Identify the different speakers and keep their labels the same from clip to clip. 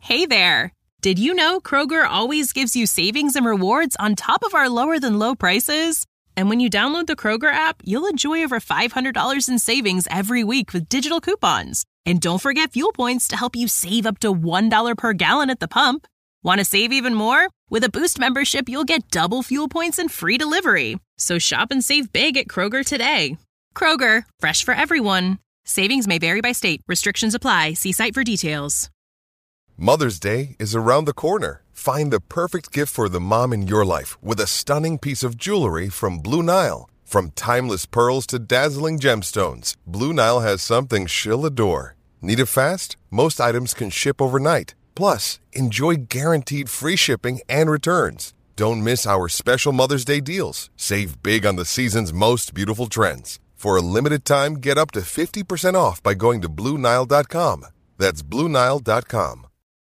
Speaker 1: Hey there! Did you know Kroger always gives you savings and rewards on top of our lower-than-low prices? And when you download the Kroger app, you'll enjoy over $500 in savings every week with digital coupons. And don't forget fuel points to help you save up to $1 per gallon at the pump. Want to save even more? With a Boost membership, you'll get double fuel points and free delivery. So shop and save big at Kroger today. Kroger, fresh for everyone. Savings may vary by state. Restrictions apply. See site for details.
Speaker 2: Mother's Day is around the corner. Find the perfect gift for the mom in your life with a stunning piece of jewelry from Blue Nile. From timeless pearls to dazzling gemstones, Blue Nile has something she'll adore. Need it fast? Most items can ship overnight. Plus, enjoy guaranteed free shipping and returns. Don't miss our special Mother's Day deals. Save big on the season's most beautiful trends. For a limited time, get up to 50% off by going to BlueNile.com. That's BlueNile.com.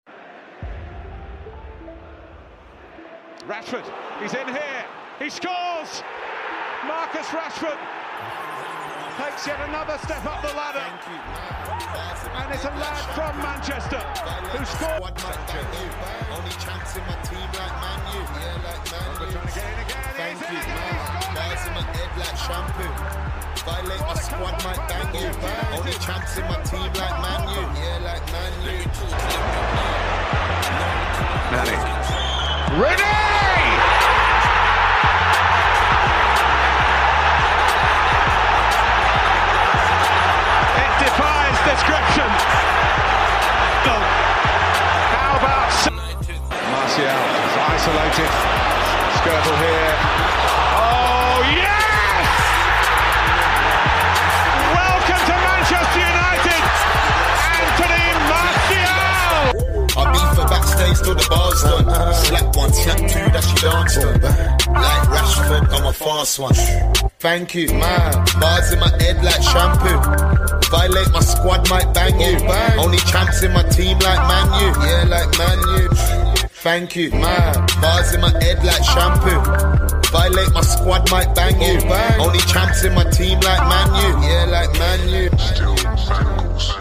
Speaker 3: Rashford, he's in here, he scores! Marcus Rashford takes yet another step up the ladder. And it's a lad from Manchester who scored.
Speaker 4: Only chance in my team like Man U. Yeah, like Man U.
Speaker 3: Trying to get in again.
Speaker 4: Thank you. Bars in my head like shampoo. Violate my squad might bang you. Only chance in my team like Man U. Yeah, like Man U.
Speaker 3: Nani. Ready! Defies description. How about Martial is isolated. Skirtle here. Oh yes! Welcome to Manchester United, Anthony Martial.
Speaker 4: I beat for backstage till the bar's done. Slap one, slap two, that she danced on. Like Rashford, I'm a fast one. Thank you, man. Bars in my head like shampoo. Violate my squad, might bang you. Only champs in my team like Man U. Yeah, like Man U. Thank you, man. Bars in my head like shampoo. Violate my squad, might bang you. Only champs in my team like Man U. Yeah, like Man U. Still bangles.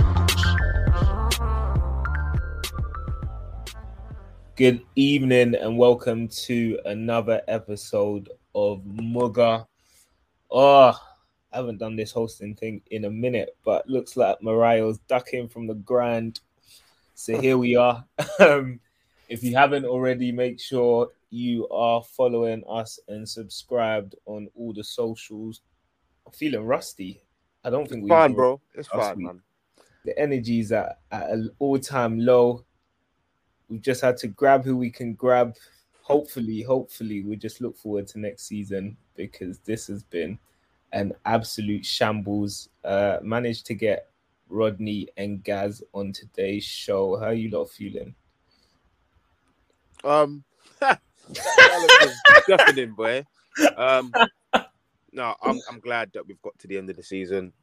Speaker 5: Good evening and welcome to another episode of Mugger. I haven't done this hosting thing in a minute, but looks like Mariah's ducking from the grind. So here we are. If you haven't already, make sure you are following us and subscribed on all the socials. I'm feeling rusty. I don't think
Speaker 6: it's fine, bro. It's fine, man.
Speaker 5: The energy's at an all-time low. We've just had to grab who we can grab. Hopefully, we just look forward to next season because this has been an absolute shambles. Managed to get Rodney and Gaz on today's show. How are you lot feeling?
Speaker 6: Definitely, boy. No, I'm glad that we've got to the end of the season.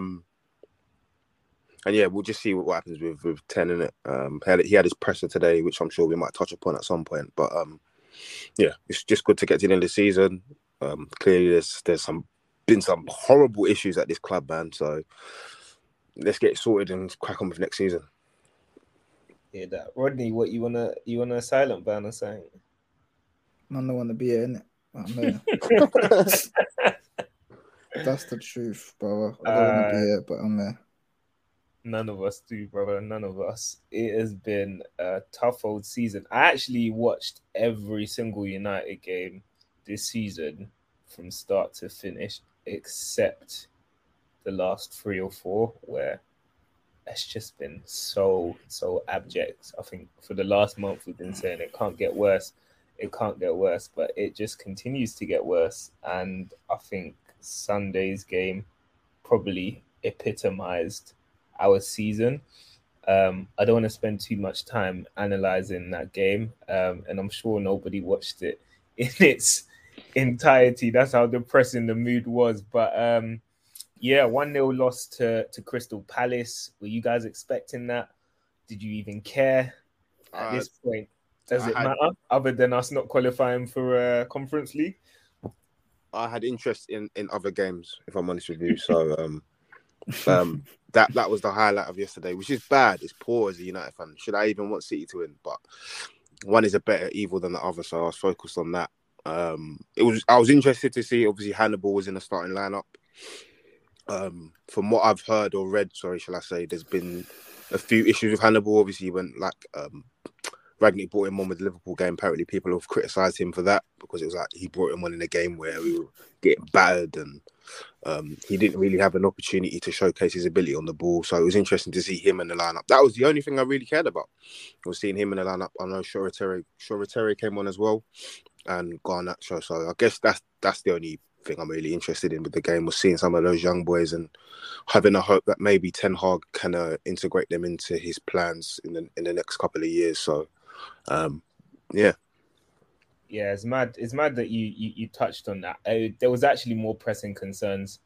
Speaker 6: And yeah, we'll just see what happens with 10 in it. He had his presser today, which I'm sure we might touch upon at some point. But yeah, it's just good to get to the end of the season. Clearly, there's been some horrible issues at this club, man. So let's get it sorted and crack on with next season.
Speaker 5: Yeah, that Rodney, what you wanna a silent ban or something?
Speaker 7: None want to be here, innit? I'm here. That's the truth, brother. I don't want to be here, but I'm there.
Speaker 5: None of us do, brother. None of us. It has been a tough old season. I actually watched every single United game this season from start to finish, except the last 3 or 4, where it's just been so abject. I think for the last month we've been saying it can't get worse. It can't get worse, but it just continues to get worse. And I think Sunday's game probably epitomized our season. I don't want to spend too much time analyzing that game, and I'm sure nobody watched it in its entirety. That's how depressing the mood was. But yeah, 1-0 loss to Crystal Palace. Were you guys expecting that? Did you even care at this point? Does it matter other than us not qualifying for Conference League?
Speaker 6: I had interest in other games, if I'm honest with you. So That was the highlight of yesterday, which is bad. It's poor as a United fan. Should I even want City to win? But one is a better evil than the other, so I was focused on that. I was interested to see. Obviously, Hannibal was in the starting lineup. From what I've heard or read, shall I say, there's been a few issues with Hannibal. Obviously, when Ragnick brought him on with the Liverpool game, apparently people have criticised him for that because it was like he brought him on in a game where we were getting battered and he didn't really have an opportunity to showcase his ability on the ball. So it was interesting to see him in the lineup. That was the only thing I really cared about. I was seeing him in the lineup. I know Shoreteri came on as well and Garnacho. So I guess that's the only thing I'm really interested in with the game, was seeing some of those young boys and having a hope that maybe Ten Hag can integrate them into his plans in the next couple of years. So, yeah.
Speaker 5: Yeah, it's mad. It's mad that you touched on that. There was actually more pressing concerns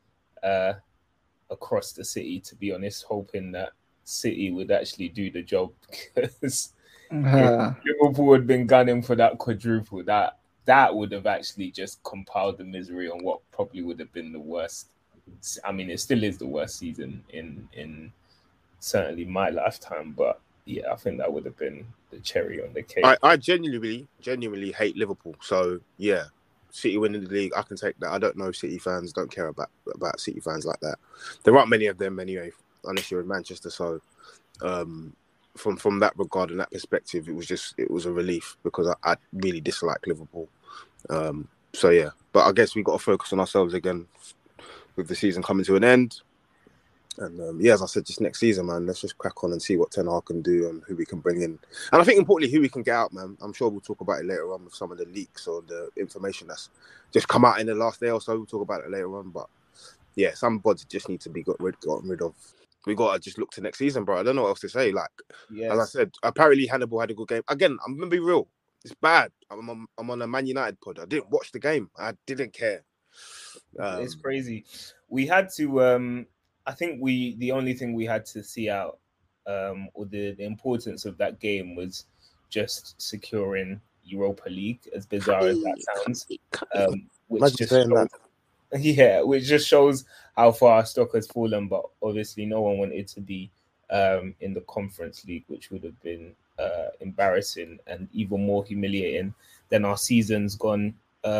Speaker 5: across the city, to be honest, hoping that City would actually do the job, because if Liverpool had been gunning for that quadruple, that would have actually just compiled the misery on what probably would have been the worst. I mean, it still is the worst season in certainly my lifetime, but yeah, I think that would have been the cherry on the cake.
Speaker 6: I genuinely hate Liverpool. So yeah, City winning the league, I can take that. I don't know City fans, don't care about City fans like that. There aren't many of them anyway, unless you're in Manchester. So from that regard and that perspective, it was a relief because I really dislike Liverpool. So yeah, but I guess we got to focus on ourselves again with the season coming to an end. And as I said, just next season, man, let's just crack on and see what Ten Hag can do and who we can bring in. And I think importantly, who we can get out, man. I'm sure we'll talk about it later on with some of the leaks or the information that's just come out in the last day or so. We'll talk about it later on. But yeah, some bodies just need to be gotten rid of. We got to just look to next season, bro. I don't know what else to say. Like, As I said, apparently Hannibal had a good game. Again, I'm going to be real. It's bad. I'm on a Man United pod. I didn't watch the game. I didn't care.
Speaker 5: It's crazy. We had to... I think the only thing we had to see out, or the importance of that game, was just securing Europa League, as bizarre as that sounds. Which just shows how far our stock has fallen. But obviously, no one wanted to be in the Conference League, which would have been embarrassing and even more humiliating than our season's gone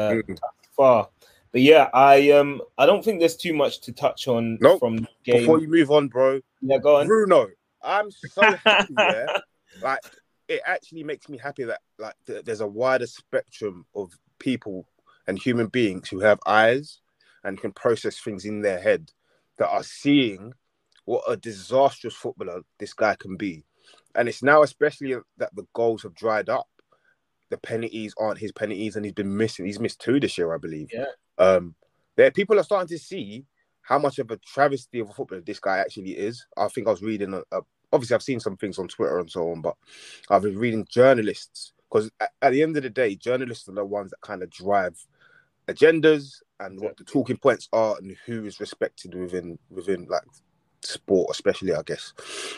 Speaker 5: far. But yeah, I don't think there's too much to touch on from the game.
Speaker 6: Before you move on, bro.
Speaker 5: Yeah, go on.
Speaker 6: Bruno, I'm so happy there. Like, it actually makes me happy that there's a wider spectrum of people and human beings who have eyes and can process things in their head that are seeing what a disastrous footballer this guy can be. And it's now especially that the goals have dried up. The penalties aren't his penalties, and he's missed 2 this year, I believe.
Speaker 5: Yeah.
Speaker 6: People are starting to see how much of a travesty of a footballer this guy actually is. I think I was reading, obviously I've seen some things on Twitter and so on, but I've been reading journalists, because at the end of the day, journalists are the ones that kind of drive agendas and what the talking points are and who is respected within like sport, especially, I guess.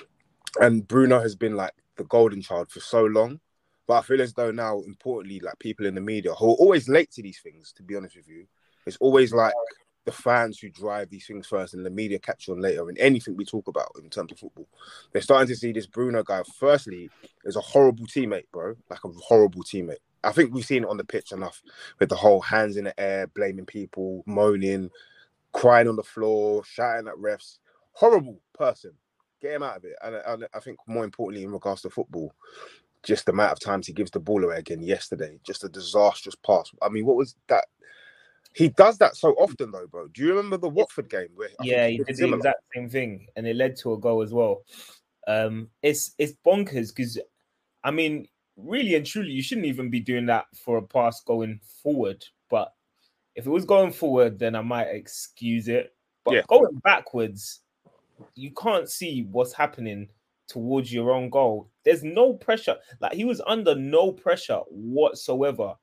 Speaker 6: And Bruno has been like the golden child for so long. But I feel as though now, importantly, like people in the media who are always late to these things, to be honest with you, it's always like the fans who drive these things first and the media catch on later in anything we talk about in terms of football. They're starting to see this Bruno guy, firstly, is a horrible teammate, bro. Like a horrible teammate. I think we've seen it on the pitch enough with the whole hands in the air, blaming people, moaning, crying on the floor, shouting at refs. Horrible person. Get him out of it. And I think more importantly in regards to football, just the amount of times he gives the ball away again yesterday. Just a disastrous pass. I mean, what was that? He does that so often, though, bro. Do you remember the Watford game? Where
Speaker 5: he did the exact same thing, and it led to a goal as well. It's bonkers because, I mean, really and truly, you shouldn't even be doing that for a pass going forward. But if it was going forward, then I might excuse it. But going backwards, you can't see what's happening towards your own goal. There's no pressure. Like, he was under no pressure whatsoever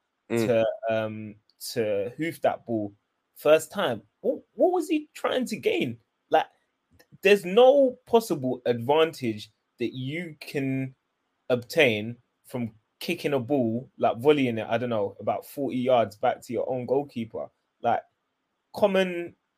Speaker 5: to hoof that ball first time. What was he trying to gain? Like, there's no possible advantage that you can obtain from kicking a ball, like volleying it, I don't know, about 40 yards back to your own goalkeeper. Like, common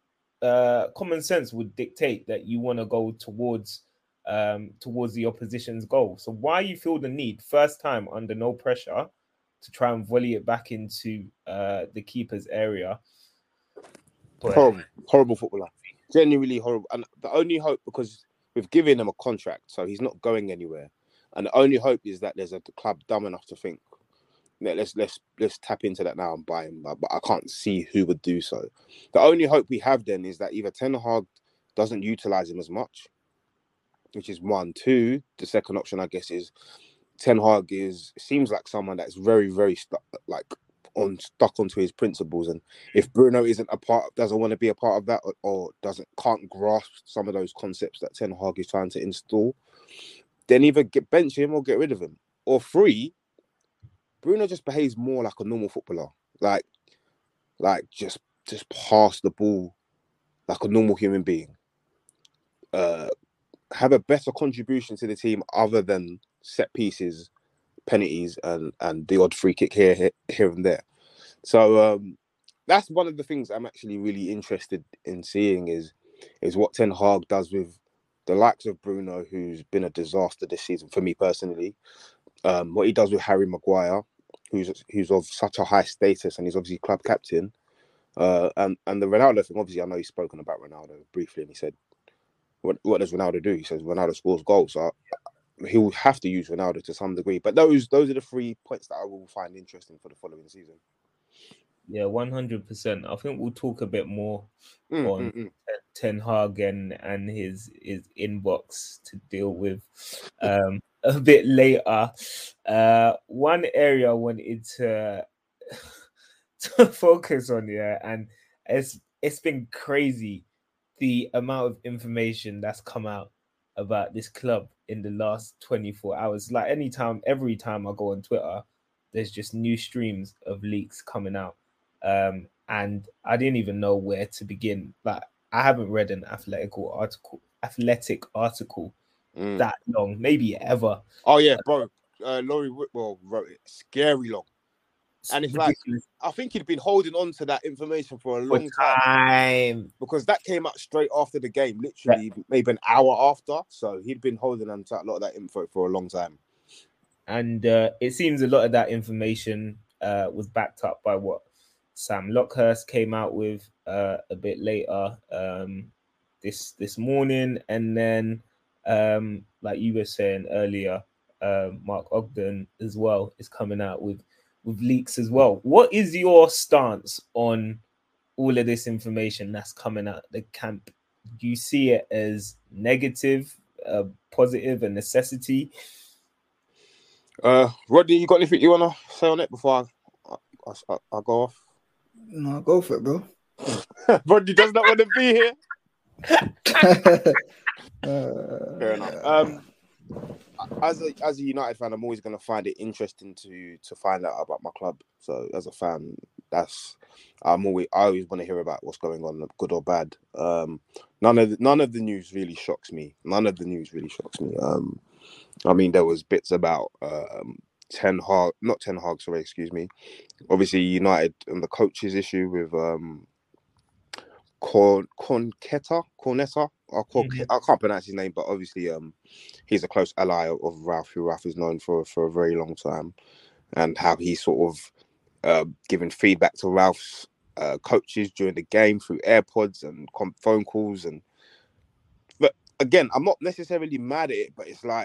Speaker 5: common sense would dictate that you want to go towards the opposition's goal. So why you feel the need, first time under no pressure, to try and volley it back into the keeper's area?
Speaker 6: Horrible footballer. Genuinely horrible. And the only hope, because we've given him a contract, so he's not going anywhere. And the only hope is that there's a club dumb enough to think, let's tap into that now and buy him. But I can't see who would do so. The only hope we have then is that either Ten Hag doesn't utilize him as much, which is one. Two, the second option, I guess, is Ten Hag seems like someone that's very, very stuck onto his principles. And if Bruno doesn't want to be a part of that, or can't grasp some of those concepts that Ten Hag is trying to install, then either bench him or get rid of him. Or three, Bruno just behaves more like a normal footballer, like just pass the ball like a normal human being. Have a better contribution to the team other than set pieces, penalties, and the odd free kick here and there. So that's one of the things I'm actually really interested in seeing is what Ten Hag does with the likes of Bruno, who's been a disaster this season for me personally. What he does with Harry Maguire, who's of such a high status, and he's obviously club captain. And the Ronaldo thing, obviously I know he's spoken about Ronaldo briefly, and he said, what does Ronaldo do? He says Ronaldo scores goals. So he will have to use Ronaldo to some degree. But those are the 3 points that I will find interesting for the following season.
Speaker 5: Yeah, 100%. I think we'll talk a bit more on Ten Hag and his inbox to deal with a bit later. One area I wanted to focus on, and it's been crazy, the amount of information that's come out about this club in the last 24 hours. Like every time I go on Twitter, there's just new streams of leaks coming out. And I didn't even know where to begin. Like, I haven't read an athletic article that long, maybe ever.
Speaker 6: Oh yeah, bro. Laurie Whitwell wrote it scary long. And it's ridiculous. Like, I think he'd been holding on to that information for a long time. Because that came out straight after the game, literally maybe an hour after. So he'd been holding on to a lot of that info for a long time.
Speaker 5: And it seems a lot of that information was backed up by what Sam Lockhurst came out with a bit later this morning. And then, like you were saying earlier, Mark Ogden as well is coming out with leaks as well. What is your stance on all of this information that's coming out the camp? Do you see it as negative, positive, a necessity?
Speaker 6: Rodney, you got anything you want to say on it before I go off?
Speaker 7: No, go for it, bro.
Speaker 6: Rodney does not want to be here. Fair enough. As a United fan, I'm always going to find it interesting to find out about my club. So as a fan, I always want to hear about what's going on, good or bad. None of the news really shocks me. I mean, there was bits about Ten Hag, obviously United and the coaches issue with Cornetta. I can't pronounce his name, but obviously he's a close ally of Ralph, who Ralph is known for a very long time, and how he sort of given feedback to Ralph's coaches during the game through AirPods and phone calls. But again, I'm not necessarily mad at it, but it's like,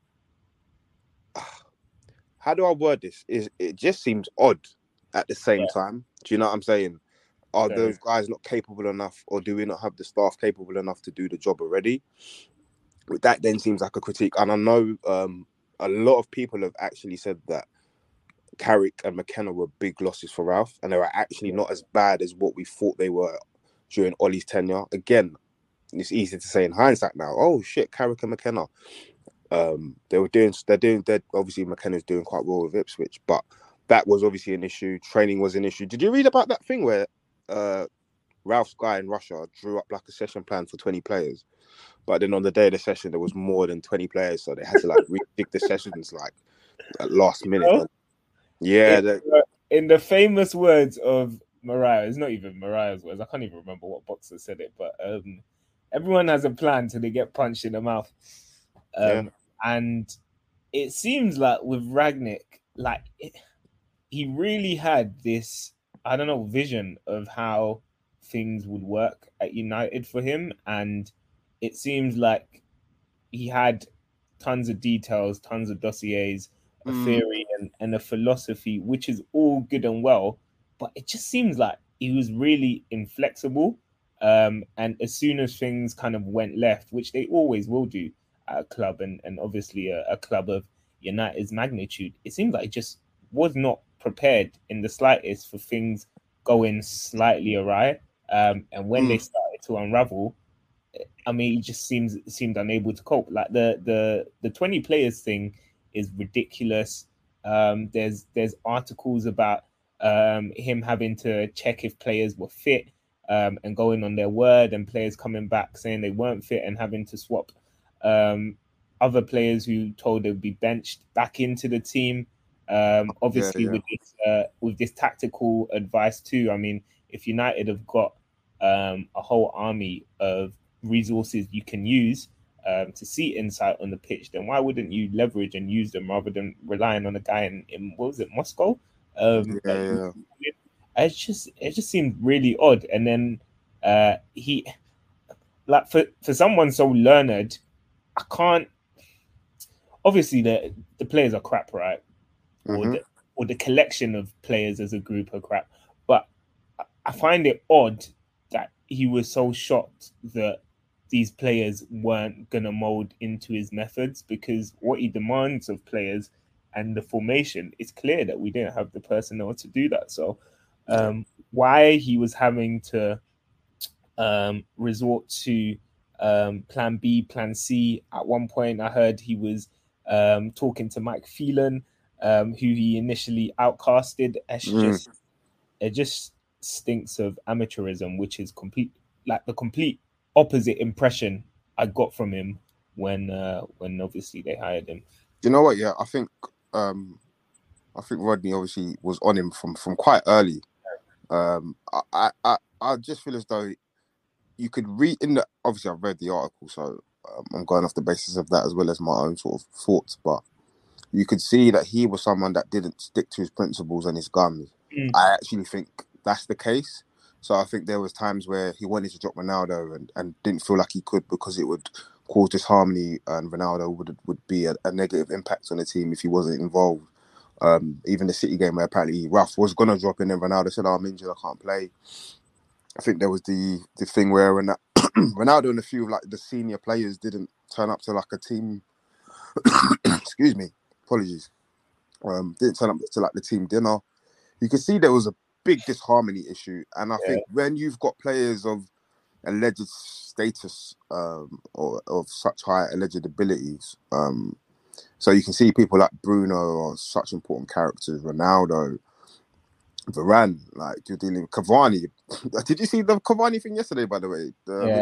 Speaker 6: how do I word this? It just seems odd at the same time. Do you know what I'm saying? Are those guys not capable enough, or do we not have the staff capable enough to do the job already? That then seems like a critique. And I know a lot of people have actually said that Carrick and McKenna were big losses for Ralph, and they were actually not as bad as what we thought they were during Ollie's tenure. Again, it's easy to say in hindsight now, oh shit, Carrick and McKenna. They're obviously McKenna's doing quite well with Ipswich, but that was obviously an issue. Training was an issue. Did you read about that thing where Ralph's guy in Russia drew up like a session plan for 20 players, but then on the day of the session there was more than 20 players, so they had to like rejig the sessions like at last minute?
Speaker 5: In the famous words of Mariah. It's not even Mariah's words. I can't even remember what boxer said it, but everyone has a plan till they get punched in the mouth. And it seems like with Rangnick, he really had this, I don't know, vision of how things would work at United for him. And it seems like he had tons of details, tons of dossiers, a theory and a philosophy, which is all good and well. But it just seems like he was really inflexible. And as soon as things kind of went left, which they always will do at a club, and obviously a club of United's magnitude, it seems like he just was not prepared in the slightest for things going slightly awry. And when they started to unravel, I mean, he just seemed unable to cope. Like the 20 players thing is ridiculous. There's articles about him having to check if players were fit and going on their word, and players coming back saying they weren't fit and having to swap other players who told they'd be benched back into the team. Obviously, with this tactical advice too. I mean, if United have got a whole army of resources you can use to see insight on the pitch, then why wouldn't you leverage and use them rather than relying on a guy in what was it, Moscow? It just seemed really odd. And then he, like, for someone so learned, I can't. Obviously, the players are crap, right? Or the collection of players as a group are crap. But I find it odd that he was so shocked that these players weren't going to mold into his methods, because what he demands of players and the formation, it's clear that we didn't have the personnel to do that. So why he was having to resort to plan B, plan C. At one point, I heard he was talking to Mike Phelan, who he initially outcasted. It just stinks of amateurism, which is the complete opposite impression I got from him when obviously they hired him.
Speaker 6: You know what? Yeah, I think Rodney obviously was on him from quite early. I just feel as though you could read in the. Obviously, I've read the article, so I'm going off the basis of that as well as my own sort of thoughts. But you could see that he was someone that didn't stick to his principles and his guns. I actually think that's the case. So I think there was times where he wanted to drop Ronaldo and didn't feel like he could, because it would cause disharmony, and Ronaldo would be a negative impact on the team if he wasn't involved. Even the City game where apparently Ralph was going to drop in and Ronaldo said, I'm injured, I can't play. I think there was the thing where Ronaldo and a few of like the senior players didn't turn up to like a team. Excuse me, apologies. Didn't turn up to like the team dinner. You could see there was a big disharmony issue, and I think when you've got players of alleged status or of such high alleged abilities, so you can see people like Bruno or such important characters, Ronaldo, Varane, like you're dealing with Cavani. Did you see the Cavani thing yesterday, by the way?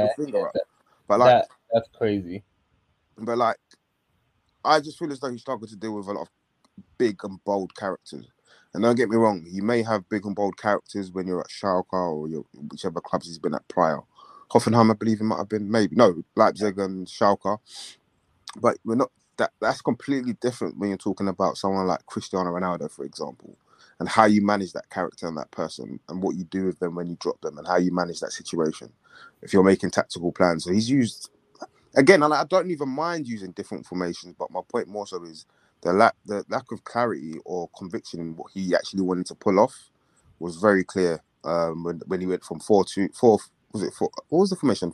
Speaker 6: But like
Speaker 5: that's crazy.
Speaker 6: But like, I just feel as though he struggled to deal with a lot of big and bold characters. And don't get me wrong, you may have big and bold characters when you're at Schalke or whichever clubs he's been at prior. Hoffenheim, I believe he might have been, maybe. No, Leipzig and Schalke. But we're not. That's completely different when you're talking about someone like Cristiano Ronaldo, for example, and how you manage that character and that person and what you do with them when you drop them and how you manage that situation. If you're making tactical plans. So he's used, again, I don't even mind using different formations, but my point more so is the lack of clarity or conviction in what he actually wanted to pull off was very clear when he went from 4-2-4. Was it 4? What was the formation?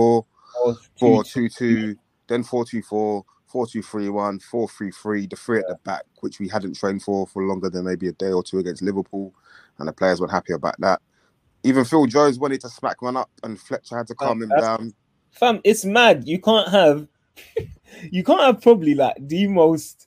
Speaker 6: 4-4-2-2, then 4-2-4. 4-2-3-1, 4-3-3, the three at the back, which we hadn't trained for longer than maybe a day or two against Liverpool, and the players weren't happy about that. Even Phil Jones wanted to smack one up, and Fletcher had to calm him down.
Speaker 5: Fam, it's mad. You can't have probably like the most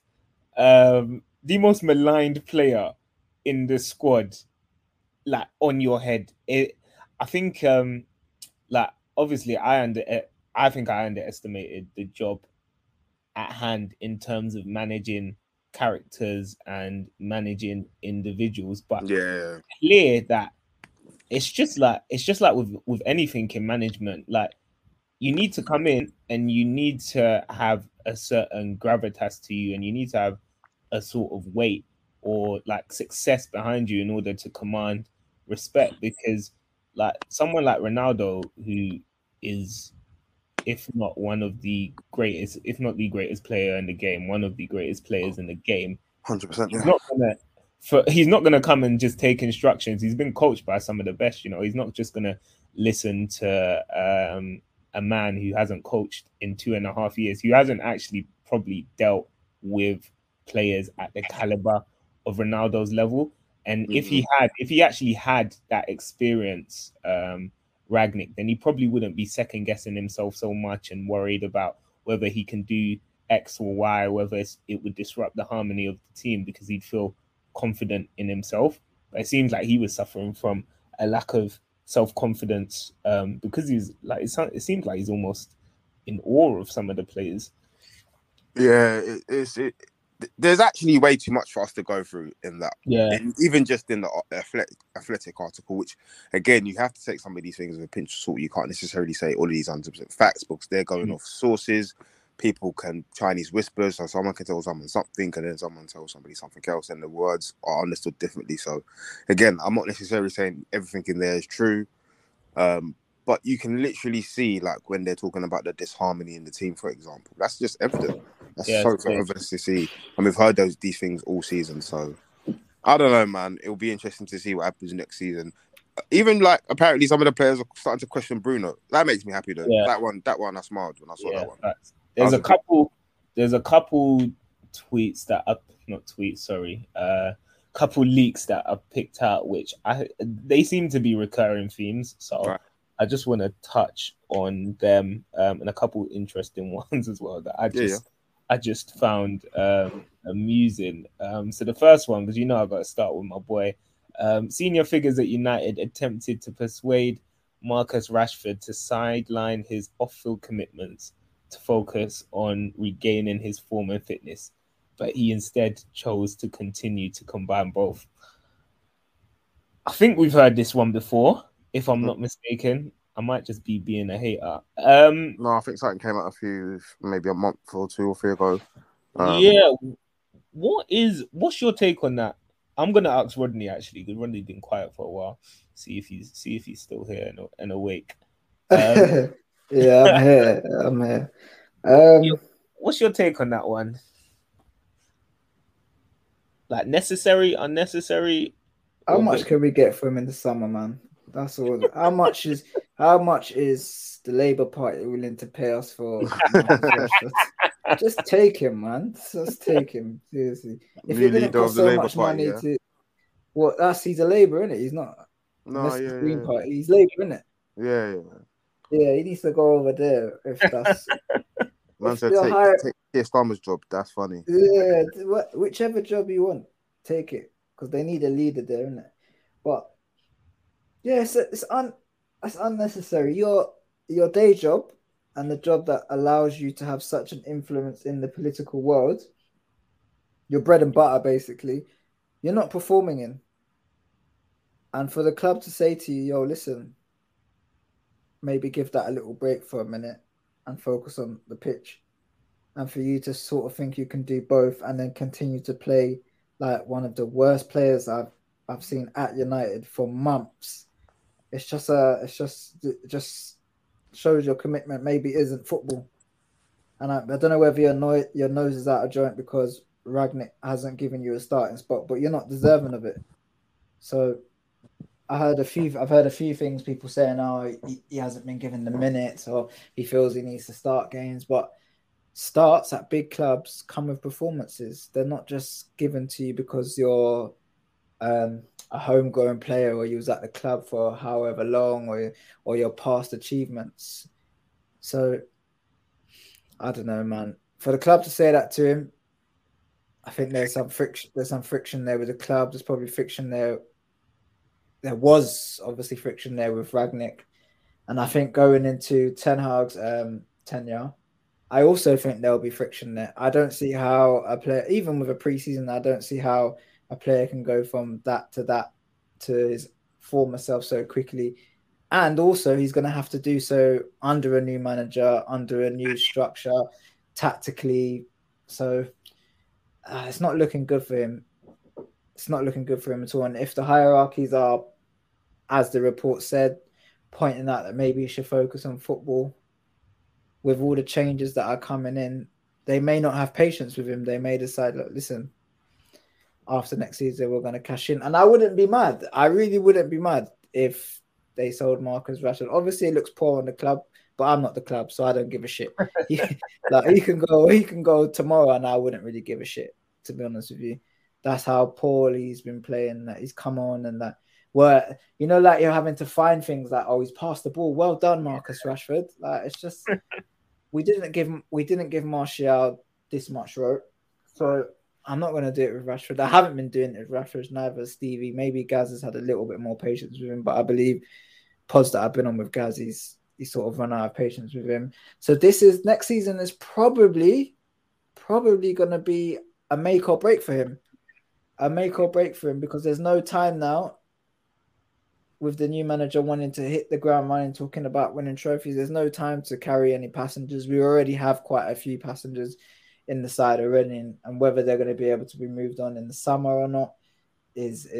Speaker 5: maligned player in the squad, like on your head. I think, like obviously, I think I underestimated the job at hand in terms of managing characters and managing individuals, but clear that it's just like with anything in management, like you need to come in and you need to have a certain gravitas to you, and you need to have a sort of weight or like success behind you in order to command respect. Because like someone like Ronaldo, who is, if not one of the greatest, if not the greatest player in the game, one of the greatest players in the game,
Speaker 6: 100%.
Speaker 5: he's not gonna come and just take instructions. He's been coached by some of the best. He's not just gonna listen to a man who hasn't coached in 2.5 years, who hasn't actually probably dealt with players at the caliber of Ronaldo's level. And if he actually had that experience, Ragnick, then he probably wouldn't be second guessing himself so much and worried about whether he can do X or Y, whether it would disrupt the harmony of the team, because he'd feel confident in himself. But it seems like he was suffering from a lack of self-confidence, because he's like, it seems like he's almost in awe of some of the players.
Speaker 6: Yeah, there's actually way too much for us to go through in that.
Speaker 5: Yeah.
Speaker 6: Even just in the athletic article, which again, you have to take some of these things with a pinch of salt. You can't necessarily say all of these 100% facts, because they're going off sources. People can Chinese whispers, so someone can tell someone something and then someone tells somebody something else, and the words are understood differently. So again, I'm not necessarily saying everything in there is true, but you can literally see, like, when they're talking about the disharmony in the team, for example, that's just evident. That's so evident to see, and we've heard these things all season. So I don't know, man. It'll be interesting to see what happens next season. Even like, apparently some of the players are starting to question Bruno. That makes me happy though. Yeah. That one I smiled when I saw that one.
Speaker 5: There's a couple tweets that are not tweets, sorry. Couple leaks that I've picked out, which they seem to be recurring themes. So right. I just want to touch on them, and a couple interesting ones as well that I just found amusing. So the first one, because I've got to start with my boy. Senior figures at United attempted to persuade Marcus Rashford to sideline his off-field commitments to focus on regaining his form and fitness, but he instead chose to continue to combine both. I think we've heard this one before, if I'm not mistaken. I might just be being a hater.
Speaker 6: No, I think something came out maybe a month or 2 or 3 ago.
Speaker 5: Yeah. What's your take on that? I'm gonna ask Rodney actually, because Rodney's been quiet for a while. See if he's still here and awake.
Speaker 7: Yeah, I'm here.
Speaker 5: What's your take on that one? Like, necessary, unnecessary?
Speaker 7: How much can we get from him in the summer, man? That's all. How much is the Labour Party willing to pay us for? Just take him, man. Just take him, seriously. If you're going to cost so much money he's a Labour, isn't it? He's not.
Speaker 6: No,
Speaker 7: the Green Party. He's Labour, isn't it?
Speaker 6: Yeah.
Speaker 7: Yeah, he needs to go over there if that's.
Speaker 6: Man said take Keir Starmer's job. That's funny.
Speaker 7: Yeah, whichever job you want, take it, because they need a leader there, isn't it? But yeah, it's unnecessary. Your day job and the job that allows you to have such an influence in the political world, your bread and butter, basically, you're not performing in. And for the club to say to you, yo, listen, maybe give that a little break for a minute and focus on the pitch, and for you to sort of think you can do both and then continue to play like one of the worst players I've seen at United for months. It just shows your commitment maybe isn't football. And I don't know whether your nose is out of joint because Ragnick hasn't given you a starting spot, but you're not deserving of it. So I've heard a few things, people saying, oh, he hasn't been given the minutes, or he feels he needs to start games. But starts at big clubs come with performances. They're not just given to you because you're a homegrown player, or you was at the club for however long, or your past achievements. So I don't know, man. For the club to say that to him, I think there's some friction. There's some friction there with the club. There's probably friction there. There was obviously friction there with Ragnick, and I think going into Ten Hag's tenure, I also think there'll be friction there. I don't see how a player, even with a preseason, I don't see how a player can go from that to his form herself so quickly. And also, he's going to have to do so under a new manager, under a new structure, tactically. So it's not looking good for him. It's not looking good for him at all. And if the hierarchies are, as the report said, pointing out that maybe he should focus on football, with all the changes that are coming in, they may not have patience with him. They may decide, look, listen, after next season, we're going to cash in. And I wouldn't be mad. I really wouldn't be mad if they sold Marcus Rashford. Obviously, it looks poor on the club, but I'm not the club, so I don't give a shit. Like he can go tomorrow, and I wouldn't really give a shit, to be honest with you. That's how poorly he's been playing. That he's come on, and that where like you're having to find things like, oh, he's passed the ball. Well done, Marcus Rashford. Like it's just we didn't give Martial this much rope, so I'm not going to do it with Rashford. I haven't been doing it with Rashford, neither Stevie. Maybe Gaz has had a little bit more patience with him, but I believe pods that I've been on with Gaz, he's sort of run out of patience with him. So next season is probably going to be a make or break for him. A make or break for him, because there's no time now with the new manager wanting to hit the ground running, talking about winning trophies. There's no time to carry any passengers. We already have quite a few passengers in the side already, and whether they're going to be able to be moved on in the summer or not is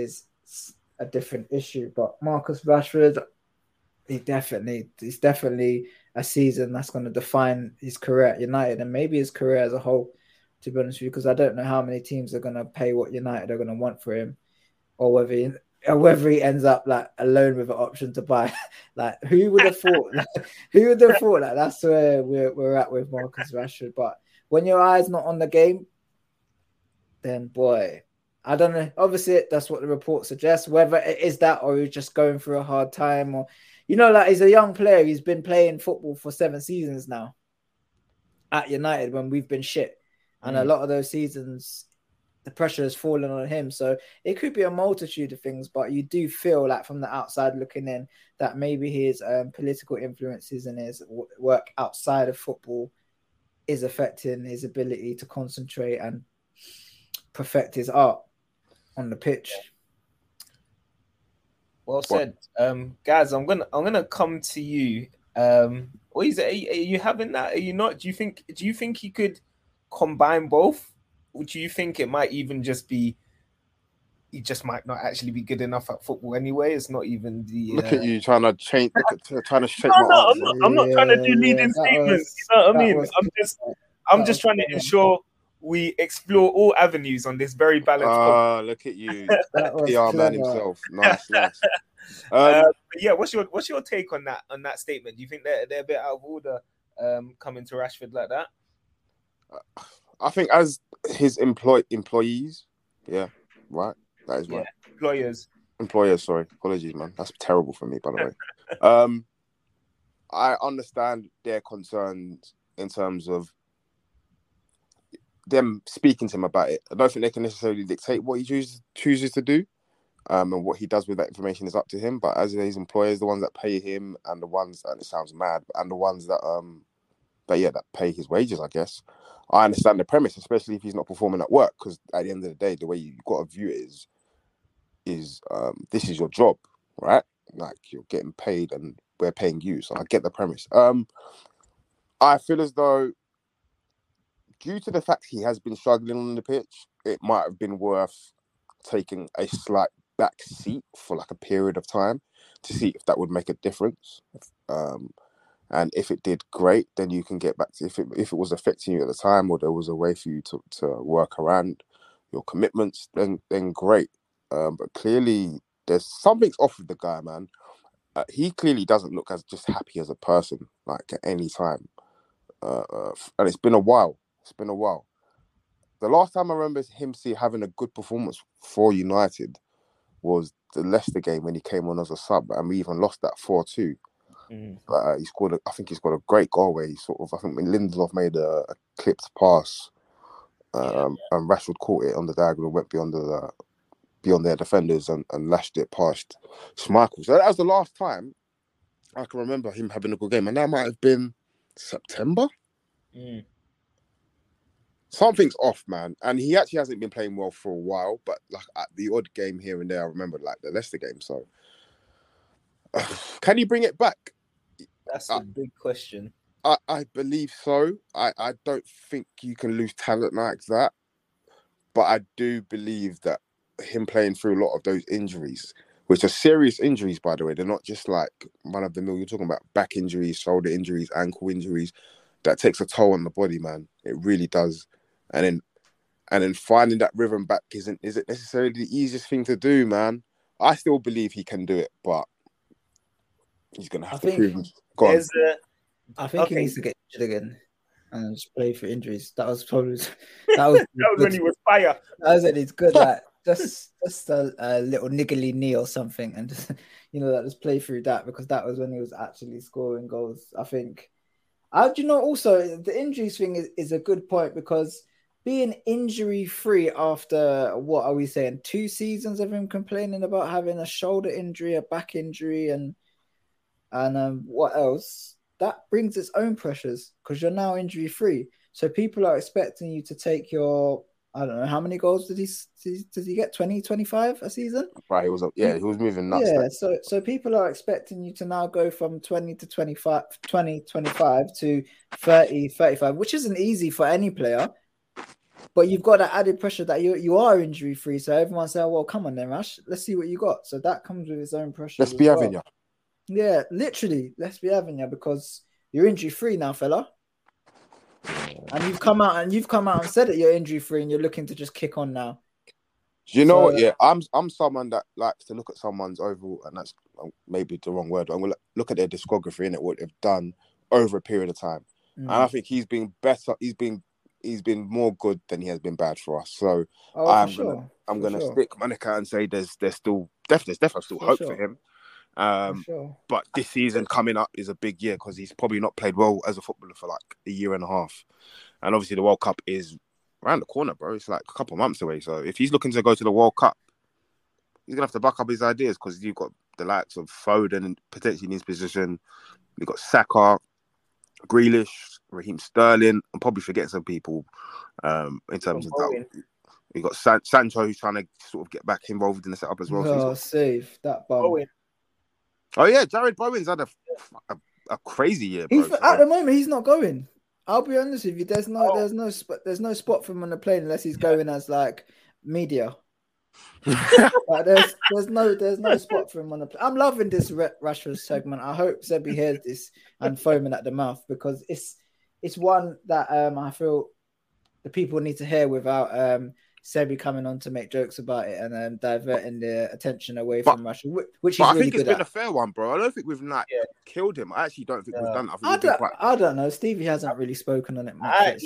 Speaker 7: a different issue. But Marcus Rashford, he's definitely a season that's going to define his career at United, and maybe his career as a whole, to be honest with you, because I don't know how many teams are going to pay what United are going to want for him, or whether he ends up like alone with an option to buy. Like who would have thought? Like that's where we're at with Marcus Rashford. But when your eye's not on the game, then boy, I don't know. Obviously, that's what the report suggests. Whether it is that, or he's just going through a hard time, or like he's a young player. He's been playing football for 7 seasons now at United when we've been shit, and a lot of those seasons, the pressure has fallen on him. So it could be a multitude of things, but you do feel like from the outside looking in that maybe his political influences and his work outside of football is affecting his ability to concentrate and perfect his art on the pitch.
Speaker 5: Well said, guys. I'm gonna come to you. What is it? Are you having that? Are you not? Do you think he could combine both? Or do you think it might even just be he just might not actually be good enough at football anyway? It's not even the
Speaker 6: look at you trying to change. Trying to shape
Speaker 5: no,
Speaker 6: my answer.
Speaker 5: I'm not trying to do leading statements. You know what I mean? I'm just trying to ensure we explore all avenues on this very balanced podcast.
Speaker 6: Look at you, PR man himself. Nice.
Speaker 5: Yeah, what's your take on that statement? Do you think they're a bit out of order coming to Rashford like that?
Speaker 6: I think as his employees, yeah, right. That is right. Employers. Sorry, apologies, man. That's terrible for me, by the way. I understand their concerns in terms of them speaking to him about it. I don't think they can necessarily dictate what he chooses to do, and what he does with that information is up to him. But as his employers, the ones that pay him, and the ones, and it sounds mad, and the ones that pay his wages, I guess. I understand the premise, especially if he's not performing at work, because at the end of the day, the way you've got to view it is this is your job, right? Like you're getting paid and we're paying you. So I get the premise. I feel as though due to the fact he has been struggling on the pitch, it might have been worth taking a slight back seat for like a period of time to see if that would make a difference. And if it did, great, then you can get back to if it was affecting you at the time, or there was a way for you to work around your commitments, then great. But clearly there's something's off with the guy, man. He clearly doesn't look as just happy as a person, like at any time. And it's been a while. The last time I remember him having a good performance for United was the Leicester game when he came on as a sub, and we even lost that 4-2. But I think he scored a great goal where he I think when Lindelof made a clipped pass, and Rashford caught it on the diagonal, went beyond their defenders and lashed it past Schmeichel. So that was the last time I can remember him having a good game, and that might have been September. Something's off, man, and he actually hasn't been playing well for a while. But like at the odd game here and there, I remember like the Leicester game. So Can he bring it back?
Speaker 5: That's a big question.
Speaker 6: I believe so. I don't think you can lose talent like that. But I do believe that him playing through a lot of those injuries, which are serious injuries, by the way, they're not just like one of the mill. You're talking about back injuries, shoulder injuries, ankle injuries. That takes a toll on the body, man. It really does. And then finding that rhythm back isn't necessarily the easiest thing to do, man. I still believe he can do it, but he's gonna have to prove it.
Speaker 7: I think he needs to get injured again and just play for injuries. That was probably that was
Speaker 5: when he was fire.
Speaker 7: That was when he's good, like just a little niggly knee or something, and just just play through that, because that was when he was actually scoring goals. I think. Also the injuries thing is a good point, because being injury free after, what are we saying, 2 seasons of him complaining about having a shoulder injury, a back injury, and what else? That brings its own pressures, because you're now injury free. So people are expecting you to take your, I don't know, how many goals did he get? 20, 25 a season?
Speaker 6: Right, he was moving nuts.
Speaker 7: Yeah, so people are expecting you to now go from 20 to 25 to 30, 35, which isn't easy for any player. But you've got that added pressure that you are injury free. So everyone's saying, well, come on then, Rash, let's see what you got. So that comes with its own pressure.
Speaker 6: Let's be having you.
Speaker 7: Yeah, literally, let's be having you, because you're injury free now, fella. And you've come out and said that you're injury free and you're looking to just kick on now.
Speaker 6: Do you know what? Yeah, I'm someone that likes to look at someone's overall, and that's maybe the wrong word. I'm gonna look at their discography and what they've done over a period of time, and I think he's been better. He's been more good than he has been bad for us. So I'm gonna stick my neck out and say there's still definitely hope for him. But this season coming up is a big year, because he's probably not played well as a footballer for like a year and a half, and obviously the World Cup is around the corner, bro. It's like a couple of months away. So if he's looking to go to the World Cup, he's gonna have to buck up his ideas, because you've got the likes of Foden potentially in his position. You've got Saka, Grealish, Raheem Sterling. I'm probably forgetting some people in terms of that. You've got Sancho, who's trying to sort of get back involved in the setup as well.
Speaker 7: Oh, save that bum.
Speaker 6: Oh yeah, Jared Bowen's had a crazy year, bro.
Speaker 7: At the moment, he's not going. I'll be honest with you. There's no spot for him on the plane unless he's going as like media. Like there's no spot for him on the plane. I'm loving this Rashford segment. I hope Sebi hears this and foaming at the mouth, because it's one that I feel the people need to hear without Sebi coming on to make jokes about it and diverting the attention away from Rashford, which he's really good at. I think it's been
Speaker 6: a fair one, bro. I don't think we've killed him. I actually don't think we've done
Speaker 7: that. I don't know. Stevie hasn't really spoken on it much.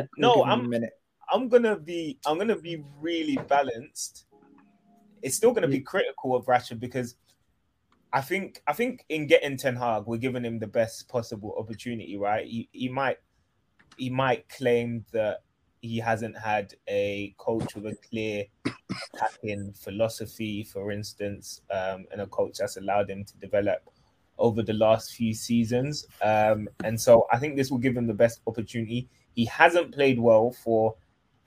Speaker 5: I'm gonna be really balanced. It's still gonna be critical of Rashford, because I think in getting Ten Hag, we're giving him the best possible opportunity, right? He might claim that he hasn't had a coach with a clear attacking philosophy, for instance, and a coach that's allowed him to develop over the last few seasons. And so I think this will give him the best opportunity. He hasn't played well for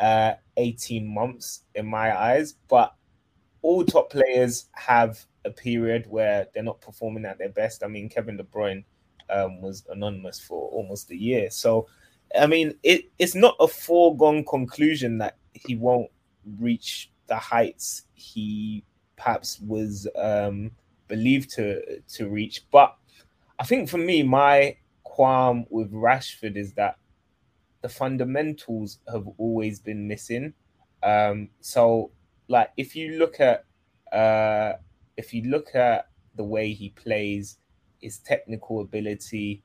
Speaker 5: 18 months in my eyes, but all top players have a period where they're not performing at their best. I mean, Kevin De Bruyne was anonymous for almost a year. So, I mean, it's not a foregone conclusion that he won't reach the heights he perhaps was believed to reach. But I think for me, my qualm with Rashford is that the fundamentals have always been missing. So, like, if you look at the way he plays, his technical ability,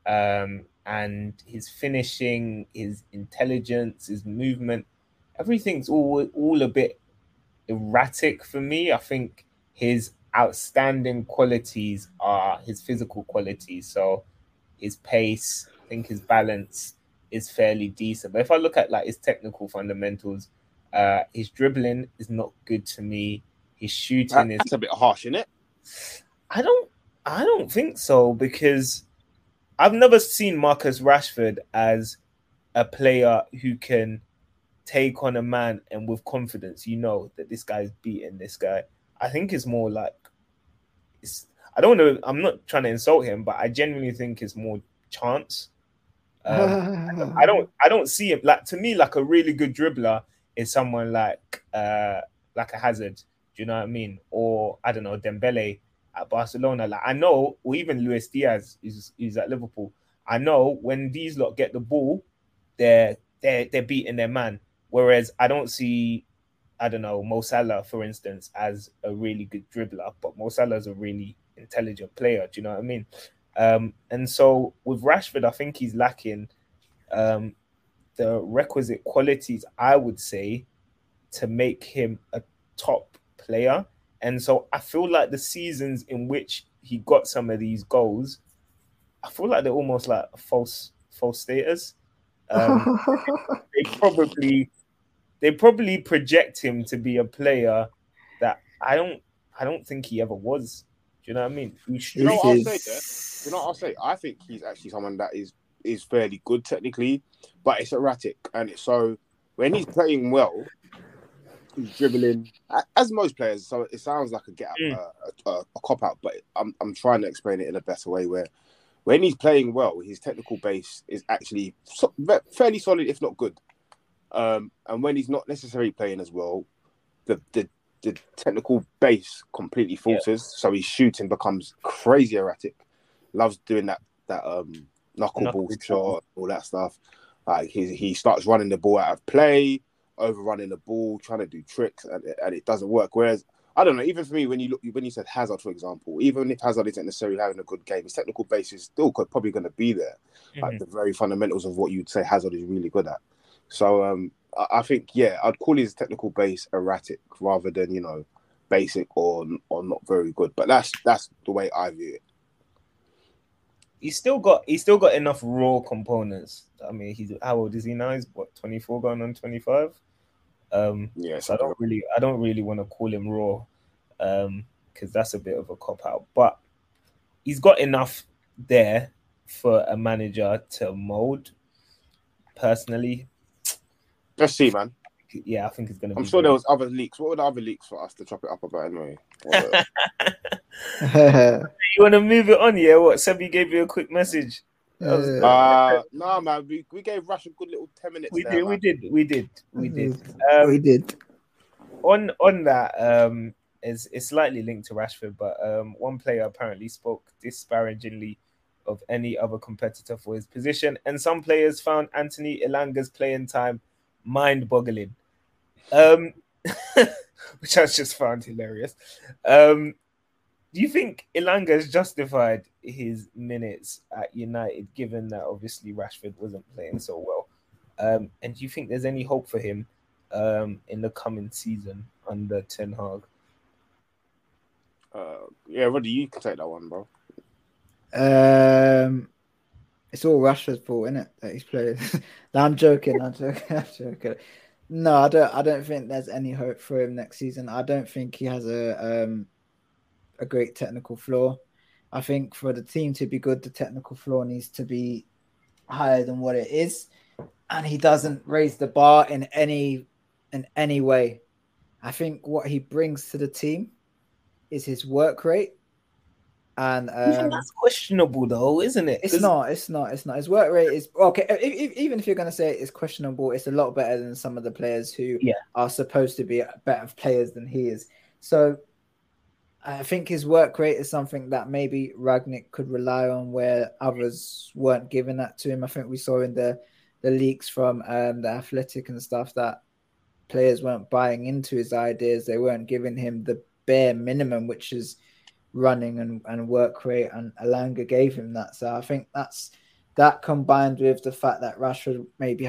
Speaker 5: and his finishing, his intelligence, his movement, everything's all a bit erratic for me. I think his outstanding qualities are his physical qualities. So his pace, I think his balance is fairly decent. But if I look at like his technical fundamentals, his dribbling is not good to me. His shooting is
Speaker 6: a bit harsh, isn't it?
Speaker 5: I don't think so, because I've never seen Marcus Rashford as a player who can take on a man and with confidence, you know that this guy's beating this guy. I think it's more like I don't know. I'm not trying to insult him, but I genuinely think it's more chance. I don't see him like, to me, like a really good dribbler is someone like a Hazard. Do you know what I mean? Or I don't know, Dembele at Barcelona. Like I know, or even Luis Diaz is at Liverpool. I know when these lot get the ball, they're beating their man. Whereas I don't see, I don't know, Mo Salah, for instance, as a really good dribbler, but Mo Salah is a really intelligent player. Do you know what I mean? And so with Rashford, I think he's lacking the requisite qualities, I would say, to make him a top player. And so I feel like the seasons in which he got some of these goals, I feel like they're almost like false status. They probably project him to be a player that I don't think he ever was. Do you know what I mean?
Speaker 6: You know what I'll say? I think he's actually someone that is fairly good technically, but it's erratic. And it's so when he's playing well, he's dribbling as most players. So it sounds like a cop out, but I'm trying to explain it in a better way. Where when he's playing well, his technical base is actually fairly solid, if not good. And when he's not necessarily playing as well, the technical base completely falters. So his shooting becomes crazy erratic. Loves doing that knuckleball shot, all that stuff. Like he starts running the ball out of play, overrunning the ball, trying to do tricks, and it doesn't work. Whereas I don't know, even for me, when you said Hazard, for example, even if Hazard isn't necessarily having a good game, his technical base is still probably going to be there. Like the very fundamentals of what you'd say Hazard is really good at. So I think, I'd call his technical base erratic rather than, basic or not very good. But that's the way I view it.
Speaker 5: He's still got enough raw components. I mean, how old is he now? He's 24 going on 25. So I don't really want to call him raw, because that's a bit of a cop out. But he's got enough there for a manager to mold. Personally,
Speaker 6: let's see, man.
Speaker 5: Yeah, I think it's gonna.
Speaker 6: I'm sure there was other leaks. What were the other leaks for us to chop it up about anyway?
Speaker 5: You want to move it on? Yeah. What? Sebi gave you a quick message.
Speaker 6: No, man. We gave Rush a good little 10 minutes.
Speaker 5: We did. On that, it's slightly linked to Rashford, but one player apparently spoke disparagingly of any other competitor for his position, and some players found Anthony Elanga's playing time mind-boggling, which I just found hilarious. Do you think Elanga has justified his minutes at United, given that obviously Rashford wasn't playing so well? And do you think there's any hope for him in the coming season under Ten Hag?
Speaker 6: Roddy, you can take that one, bro.
Speaker 7: It's all Rashford's fault, isn't it? That he's playing. No, I'm joking. No, I don't think there's any hope for him next season. I don't think he has a great technical floor. I think for the team to be good, the technical floor needs to be higher than what it is, and he doesn't raise the bar in any way. I think what he brings to the team is his work rate. And
Speaker 5: even that's questionable, though, isn't it?
Speaker 7: It's not. His work rate is okay. Even if you're going to say it's questionable, it's a lot better than some of the players who are supposed to be better players than he is. So I think his work rate is something that maybe Rangnick could rely on, where others weren't giving that to him. I think we saw in the leaks from the Athletic and stuff that players weren't buying into his ideas. They weren't giving him the bare minimum, which is running and work rate, and Elanga gave him that. So I think that combined with the fact that Rashford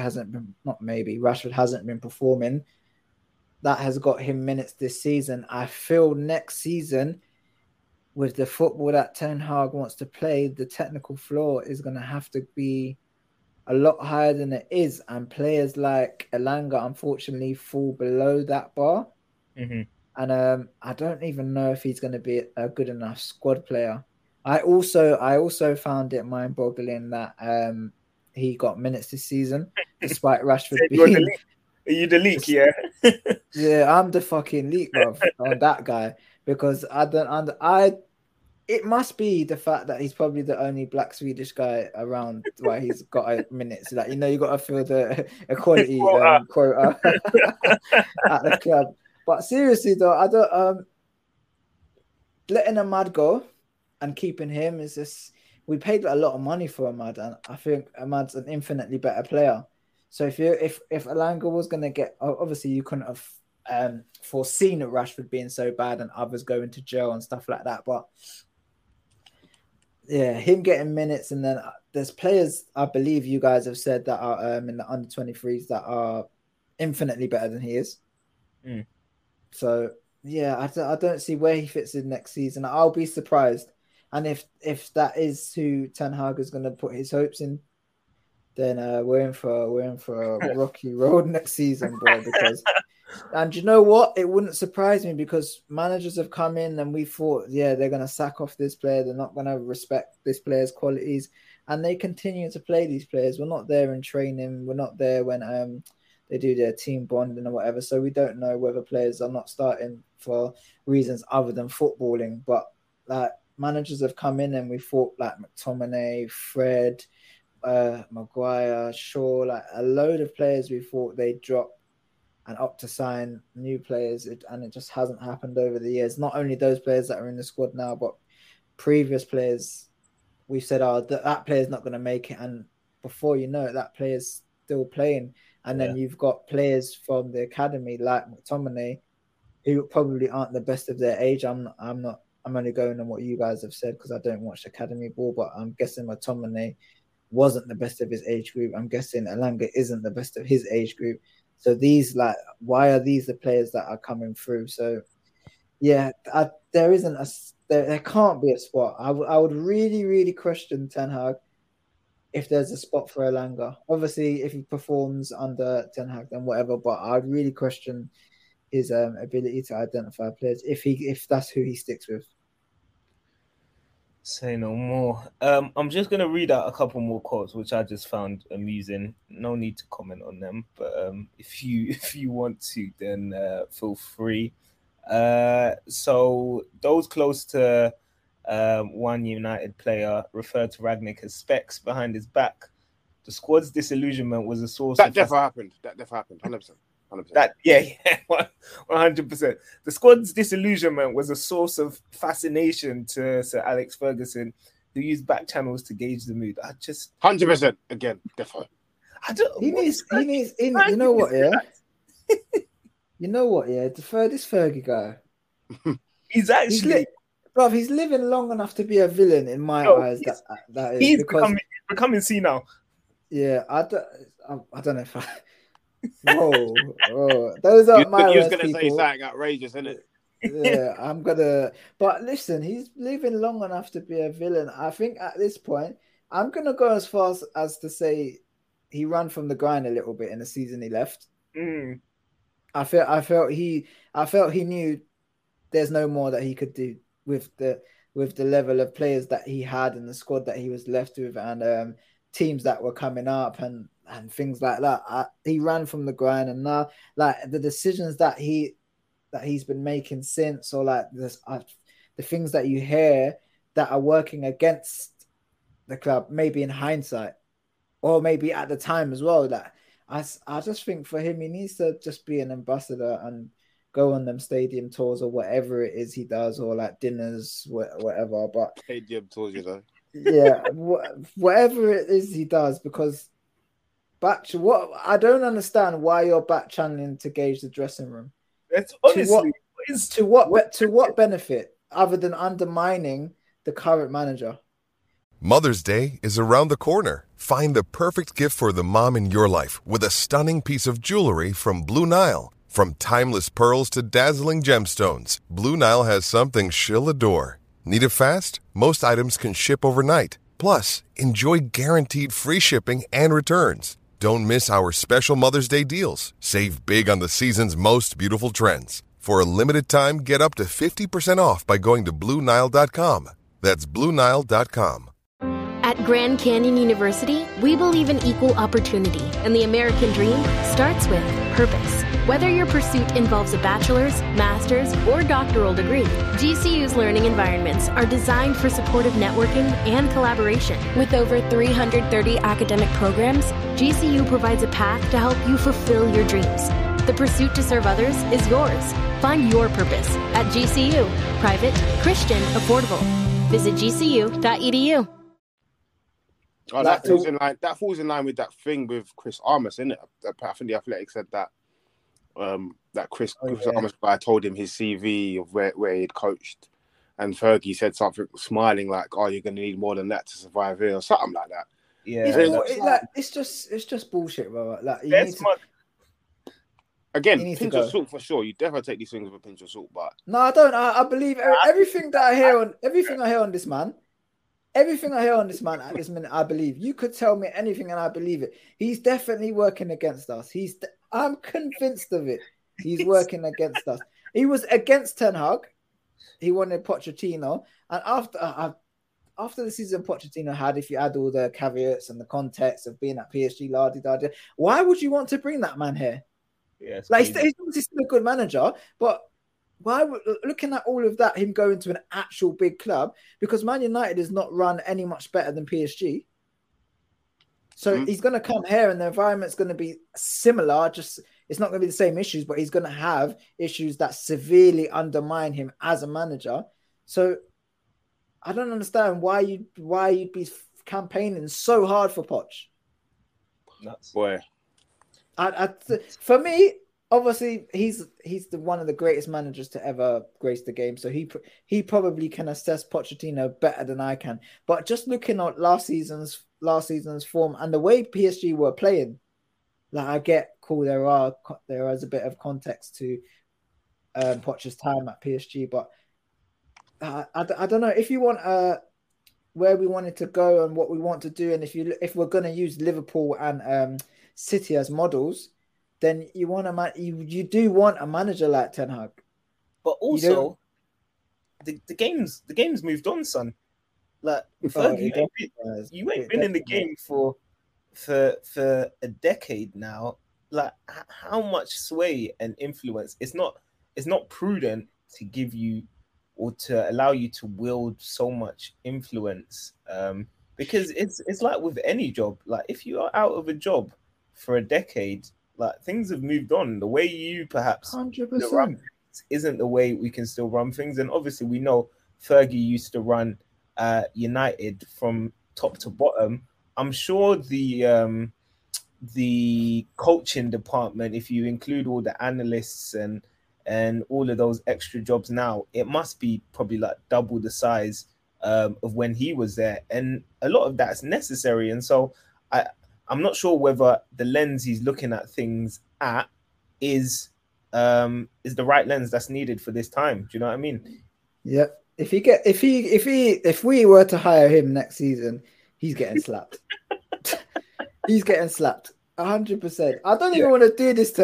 Speaker 7: hasn't been performing, that has got him minutes this season. I feel next season, with the football that Ten Hag wants to play, the technical floor is going to have to be a lot higher than it is, and players like Elanga unfortunately fall below that bar.
Speaker 5: Mm-hmm.
Speaker 7: And I don't even know if he's going to be a good enough squad player. I also found it mind-boggling that he got minutes this season, despite Rashford being...
Speaker 5: Are you the leak, yeah?
Speaker 7: Yeah, I'm the fucking leak, bro, on that guy, because I it must be the fact that he's probably the only black Swedish guy around why he's got minutes. Like, you know, you got to fill the equality quota at the club. But seriously, though, I don't letting Ahmad go and keeping him is just, we paid a lot of money for Ahmad, and I think Ahmad's an infinitely better player. So if Elanga was going to get, obviously you couldn't have foreseen Rashford being so bad and others going to jail and stuff like that, but yeah, him getting minutes, and then there's players I believe you guys have said that are in the under 23s that are infinitely better than he is. So yeah, I don't see where he fits in next season. I'll be surprised, and if that is who Ten Hag is going to put his hopes in, then we're in for a rocky road next season, bro. Because, and you know what? It wouldn't surprise me, because managers have come in and we thought, yeah, they're going to sack off this player. They're not going to respect this player's qualities, and they continue to play these players. We're not there in training. We're not there when they do their team bonding or whatever. So we don't know whether players are not starting for reasons other than footballing. But like, managers have come in and we thought like McTominay, Fred, Maguire, Shaw, like a load of players we thought they'd drop and opt to sign new players, and it just hasn't happened over the years. Not only those players that are in the squad now, but previous players. We've said, that player's not going to make it, and before you know it, that player's still playing. And then you've got players from the academy like McTominay, who probably aren't the best of their age. I'm only going on what you guys have said because I don't watch academy ball, but I'm guessing McTominay wasn't the best of his age group. I'm guessing Elanga isn't the best of his age group. So these, like, why are these the players that are coming through? So yeah, there can't be a spot. I would really, really question Ten Hag if there's a spot for Elanga. Obviously, if he performs under Ten Hag, then whatever. But I'd really question his ability to identify players if that's who he sticks with.
Speaker 5: Say no more. I'm just gonna read out a couple more quotes which I just found amusing. No need to comment on them, but if you want to, then feel free. So those close to one United player referred to Rangnick as specs behind his back. The squad's disillusionment was a source
Speaker 6: that definitely happened. That definitely happened. 100%.
Speaker 5: 100%. The squad's disillusionment was a source of fascination to Sir Alex Ferguson, who used back channels to gauge the mood. I just
Speaker 6: 100% again, definitely.
Speaker 7: He needs. You know what? Yeah. You know what? Yeah. This Fergie guy.
Speaker 5: He's actually.
Speaker 7: He's living long enough to be a villain in my eyes. That is.
Speaker 5: He's becoming senile.
Speaker 7: Yeah, I don't know if I. Whoa. Those are my
Speaker 6: He was
Speaker 7: worst
Speaker 6: going to say
Speaker 7: people.
Speaker 6: something outrageous, isn't it?
Speaker 7: Yeah, I'm gonna. But listen, he's living long enough to be a villain. I think at this point, I'm gonna go as far as to say he ran from the grind a little bit in the season he left. I felt he knew there's no more that he could do with the level of players that he had in the squad that he was left with, and teams that were coming up and things like that. He ran from the grind, and now like the decisions that he's been making since, or like this, the things that you hear that are working against the club, maybe in hindsight, or maybe at the time as well. That I just think for him, he needs to just be an ambassador and go on them stadium tours or whatever it is he does, or like dinners, whatever. But
Speaker 6: Stadium tours, you know.
Speaker 7: Yeah, whatever it is he does, because I don't understand why you're back channeling to gauge the dressing room.
Speaker 5: That's honestly
Speaker 7: to what benefit other than undermining the current manager?
Speaker 2: Mother's Day is around the corner. Find the perfect gift for the mom in your life with a stunning piece of jewelry from Blue Nile. From timeless pearls to dazzling gemstones, Blue Nile has something she'll adore. Need it fast? Most items can ship overnight. Plus, enjoy guaranteed free shipping and returns. Don't miss our special Mother's Day deals. Save big on the season's most beautiful trends. For a limited time, get up to 50% off by going to BlueNile.com. That's BlueNile.com.
Speaker 8: At Grand Canyon University, we believe in equal opportunity, and the American dream starts with purpose. Whether your pursuit involves a bachelor's, master's, or doctoral degree, GCU's learning environments are designed for supportive networking and collaboration. With over 330 academic programs, GCU provides a path to help you fulfill your dreams. The pursuit to serve others is yours. Find your purpose at GCU. Private, Christian, affordable. Visit gcu.edu.
Speaker 6: Oh, that falls in line with that thing with Chris Armas, isn't it? I think the Athletic said that that Chris Armas guy told him his CV of where he'd coached, and Fergie said something smiling like, "Oh, you're going to need more than that to survive here," or something like that.
Speaker 7: Yeah, it's just bullshit, bro. Like, you need to...
Speaker 6: Again, pinch of salt for sure. You definitely take these things with a pinch of salt, but
Speaker 7: no, I don't. I believe everything that I hear on this man. Everything I hear on this man at this minute, I believe. You could tell me anything and I believe it. He's definitely working against us. I'm convinced of it. He's working against us. He was against Ten Hag. He wanted Pochettino. And after the season Pochettino had, if you add all the caveats and the context of being at PSG, why would you want to bring that man here?
Speaker 5: Yeah,
Speaker 7: he's still a good manager, but why, looking at all of that, him going to an actual big club, because Man United is not run any much better than PSG. So he's going to come here and the environment's going to be similar. Just it's not going to be the same issues, but he's going to have issues that severely undermine him as a manager. So I don't understand why you'd be campaigning so hard for Poch.
Speaker 5: Nuts.
Speaker 6: Boy.
Speaker 7: For me, obviously, he's one of the greatest managers to ever grace the game. So he probably can assess Pochettino better than I can. But just looking at last season's form and the way PSG were playing, like, I get cool. There is a bit of context to Poch's time at PSG, but I don't know if you want where we wanted to go and what we want to do, and if we're going to use Liverpool and City as models, then you do want a manager like Ten Hag.
Speaker 5: But also, the game's moved on, son. Like, you ain't been in the game for a decade now. Like, how much sway and influence? It's not prudent to give you or to allow you to wield so much influence. Because it's like with any job. Like, if you are out of a job for a decade, like, things have moved on. The way you perhaps
Speaker 7: 100%
Speaker 5: isn't the way we can still run things. And obviously we know Fergie used to run United from top to bottom. I'm sure the coaching department, if you include all the analysts and all of those extra jobs now, it must be probably like double the size of when he was there. And a lot of that's necessary. And so I'm not sure whether the lens he's looking at things at is the right lens that's needed for this time. Do you know what I mean?
Speaker 7: Yeah. If we were to hire him next season, he's getting slapped. He's getting slapped 100%. I don't even want to do this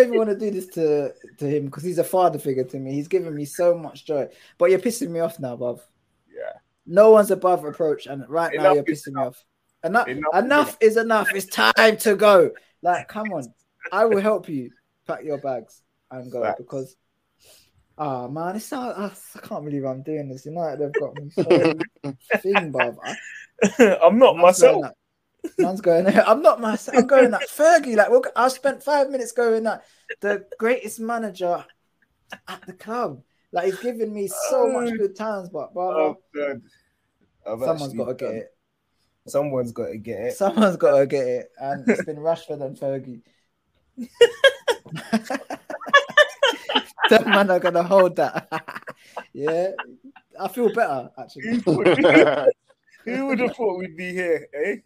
Speaker 7: to him because he's a father figure to me. He's given me so much joy. But you're pissing me off now, bruv.
Speaker 5: Yeah.
Speaker 7: No one's above reproach, and right now you're pissing me off. Enough is enough. It's time to go. Like, come on. I will help you pack your bags and go because, man, I can't believe I'm doing this. United have got me so thing, bruv.
Speaker 5: I'm not myself.
Speaker 7: Man's going. I'm not myself. I'm going at Fergie. Like, I spent 5 minutes going at the greatest manager at the club. Like, he's given me so much good times, but bro, someone's got to get it.
Speaker 5: Someone's got to get it.
Speaker 7: Someone's got to get it, and it's been Rashford and Fergie. That man are gonna hold that. Yeah, I feel better actually.
Speaker 5: Who would have thought we'd be here, eh?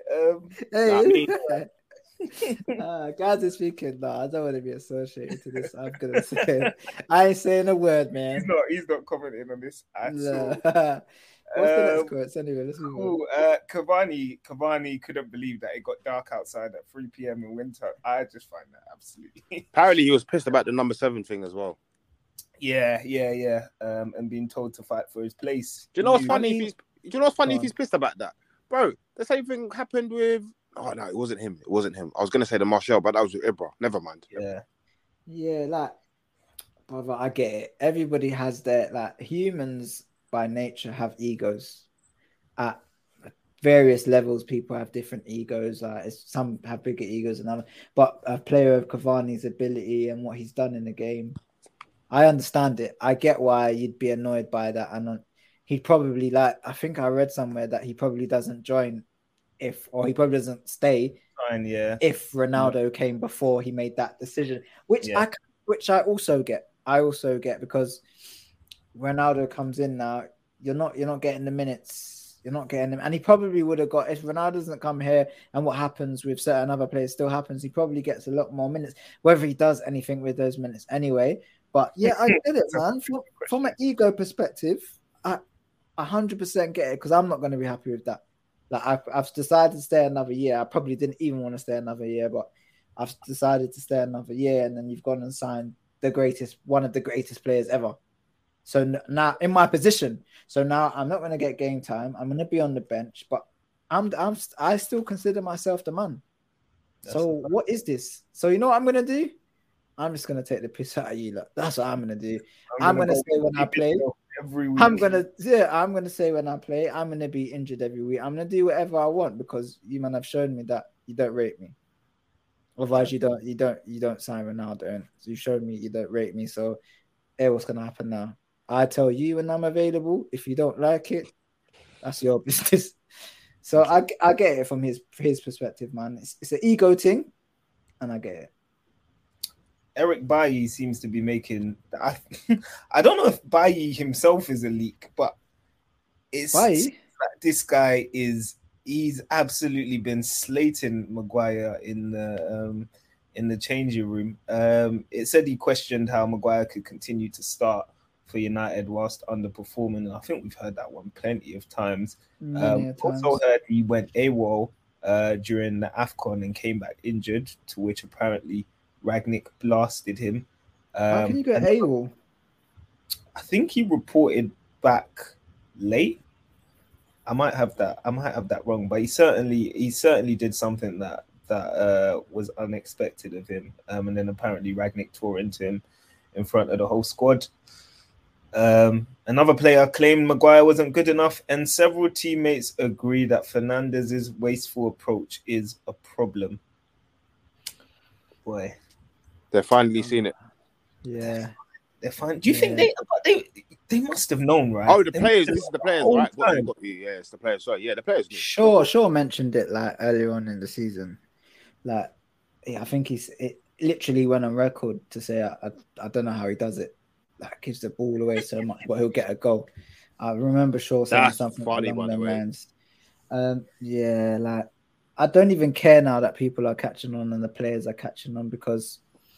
Speaker 7: Guys is speaking. No, I don't want to be associated to this. I'm gonna say I ain't saying a word, man.
Speaker 5: He's not commenting on this at all.
Speaker 7: What's the next quotes anyway? Let's move on.
Speaker 5: Cavani couldn't believe that it got dark outside at 3 p.m. in winter. I just find that absolutely.
Speaker 6: Apparently, he was pissed about the number 7 thing as well.
Speaker 5: Yeah. And being told to fight for his place.
Speaker 6: Do you know what's funny? If he's pissed about that? bro, the same thing happened with. Oh no, it wasn't him. It wasn't him. I was gonna say the Martial, but that was with Ibra. Never mind.
Speaker 7: Yeah, like, brother, I get it. Everybody has their, like, humans by nature have egos. At various levels, people have different egos. Some have bigger egos than others. But a player of Cavani's ability and what he's done in the game, I understand it. I get why you'd be annoyed by that. And he'd probably, like, I think I read somewhere that he probably doesn't join he probably doesn't stay if Ronaldo came before he made that decision, which I also get. I also get, because Ronaldo comes in now, you're not getting the minutes. You're not getting them, and he probably would have got, if Ronaldo doesn't come here and what happens with certain other players still happens, he probably gets a lot more minutes, whether he does anything with those minutes anyway. But yeah, I get it, man. From an ego perspective, I 100% get it, because I'm not going to be happy with that. Like, I've decided to stay another year. I probably didn't even want to stay another year, but I've decided to stay another year, and then you've gone and signed one of the greatest players ever. So now in my position, now I'm not going to get game time. I'm going to be on the bench, but I still consider myself the man. What is this? So you know what I'm going to do? I'm just going to take the piss out of you. Look, that's what I'm going to do. I'm going to say when I play.
Speaker 5: Every week.
Speaker 7: I'm gonna say when I play, I'm gonna be injured every week. I'm gonna do whatever I want, because you man have shown me that you don't rate me. Otherwise, you don't sign Ronaldo. And you showed me you don't rate me. So, what's gonna happen now? I tell you when I'm available. If you don't like it, that's your business. So I get it from his perspective, man. It's an ego thing, and I get it.
Speaker 5: Eric Bailly seems to be making. I don't know if Bailly himself is a leak, but it's like this guy he's absolutely been slating Maguire in the changing room. It said he questioned how Maguire could continue to start for United whilst underperforming, and I think we've heard that one plenty of times. Also heard he went AWOL during the AFCON and came back injured, to which apparently Rangnick blasted him.
Speaker 7: How can you go AWOL?
Speaker 5: I think he reported back late. I might have that wrong, but he certainly did something that was unexpected of him. And then apparently Rangnick tore into him in front of the whole squad. Another player claimed Maguire wasn't good enough, and several teammates agree that Fernandez's wasteful approach is a problem. Boy.
Speaker 6: They're finally seen it.
Speaker 7: Yeah.
Speaker 5: They're fine. Do you think they must have known, right?
Speaker 6: Oh, the players. This is the players, right? Yeah, it's the players. Sorry, yeah, the players.
Speaker 7: Shaw mentioned it like earlier on in the season. Like, I think it literally went on record to say, I don't know how he does it. Like, gives the ball away so much, but he'll get a goal. I remember Shaw saying something along those lines. Yeah, like, I don't even care now that people are catching on and the players are catching on, because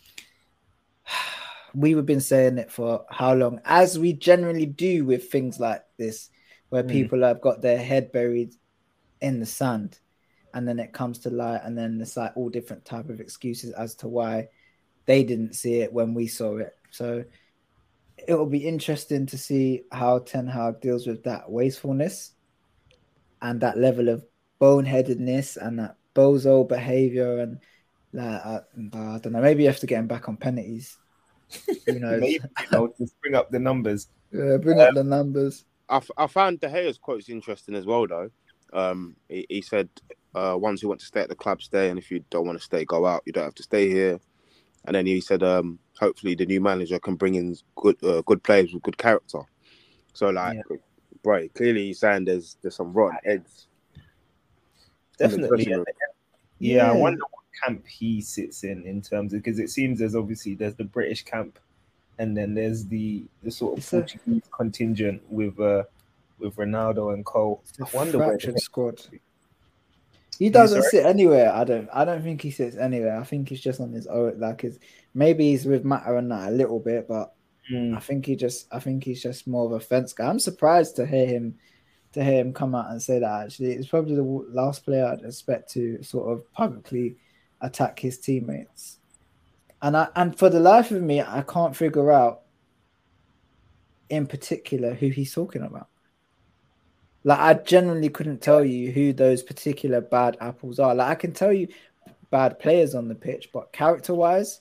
Speaker 7: we've been saying it for how long, as we generally do with things like this, where people have got their head buried in the sand, and then it comes to light, and then it's like all different type of excuses as to why they didn't see it when we saw it. So it will be interesting to see how Ten Hag deals with that wastefulness and that level of boneheadedness and that bozo behavior. And I don't know, maybe you have to get him back on penalties. Who knows?
Speaker 5: Maybe, just bring up the numbers.
Speaker 7: Yeah, bring up the numbers.
Speaker 6: I found De Gea's quotes interesting as well, though. He said, ones who want to stay at the club, stay, and if you don't want to stay, go out. You don't have to stay here. And then he said, hopefully the new manager can bring in good players with good character. So, bro, clearly he's saying there's some rotten eggs.
Speaker 5: Definitely. Yeah, I wonder what camp he sits in terms of, because it seems there's the British camp, and then there's the sort of Portuguese contingent with Ronaldo and Cole.
Speaker 7: I wonder where the squad. He doesn't sit anywhere. I don't think he sits anywhere. I think he's just on his own. Maybe he's with Mata and that a little bit, but I think he's just more of a fence guy. I'm surprised to hear him come out and say that. Actually, it's probably the last player I'd expect to sort of publicly attack his teammates. And for the life of me, I can't figure out in particular who he's talking about. Like, I genuinely couldn't tell you who those particular bad apples are. Like, I can tell you bad players on the pitch, but character-wise,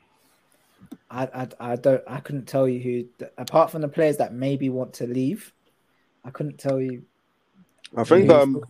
Speaker 7: I couldn't tell you who, apart from the players that maybe want to leave, I couldn't tell you.
Speaker 6: I think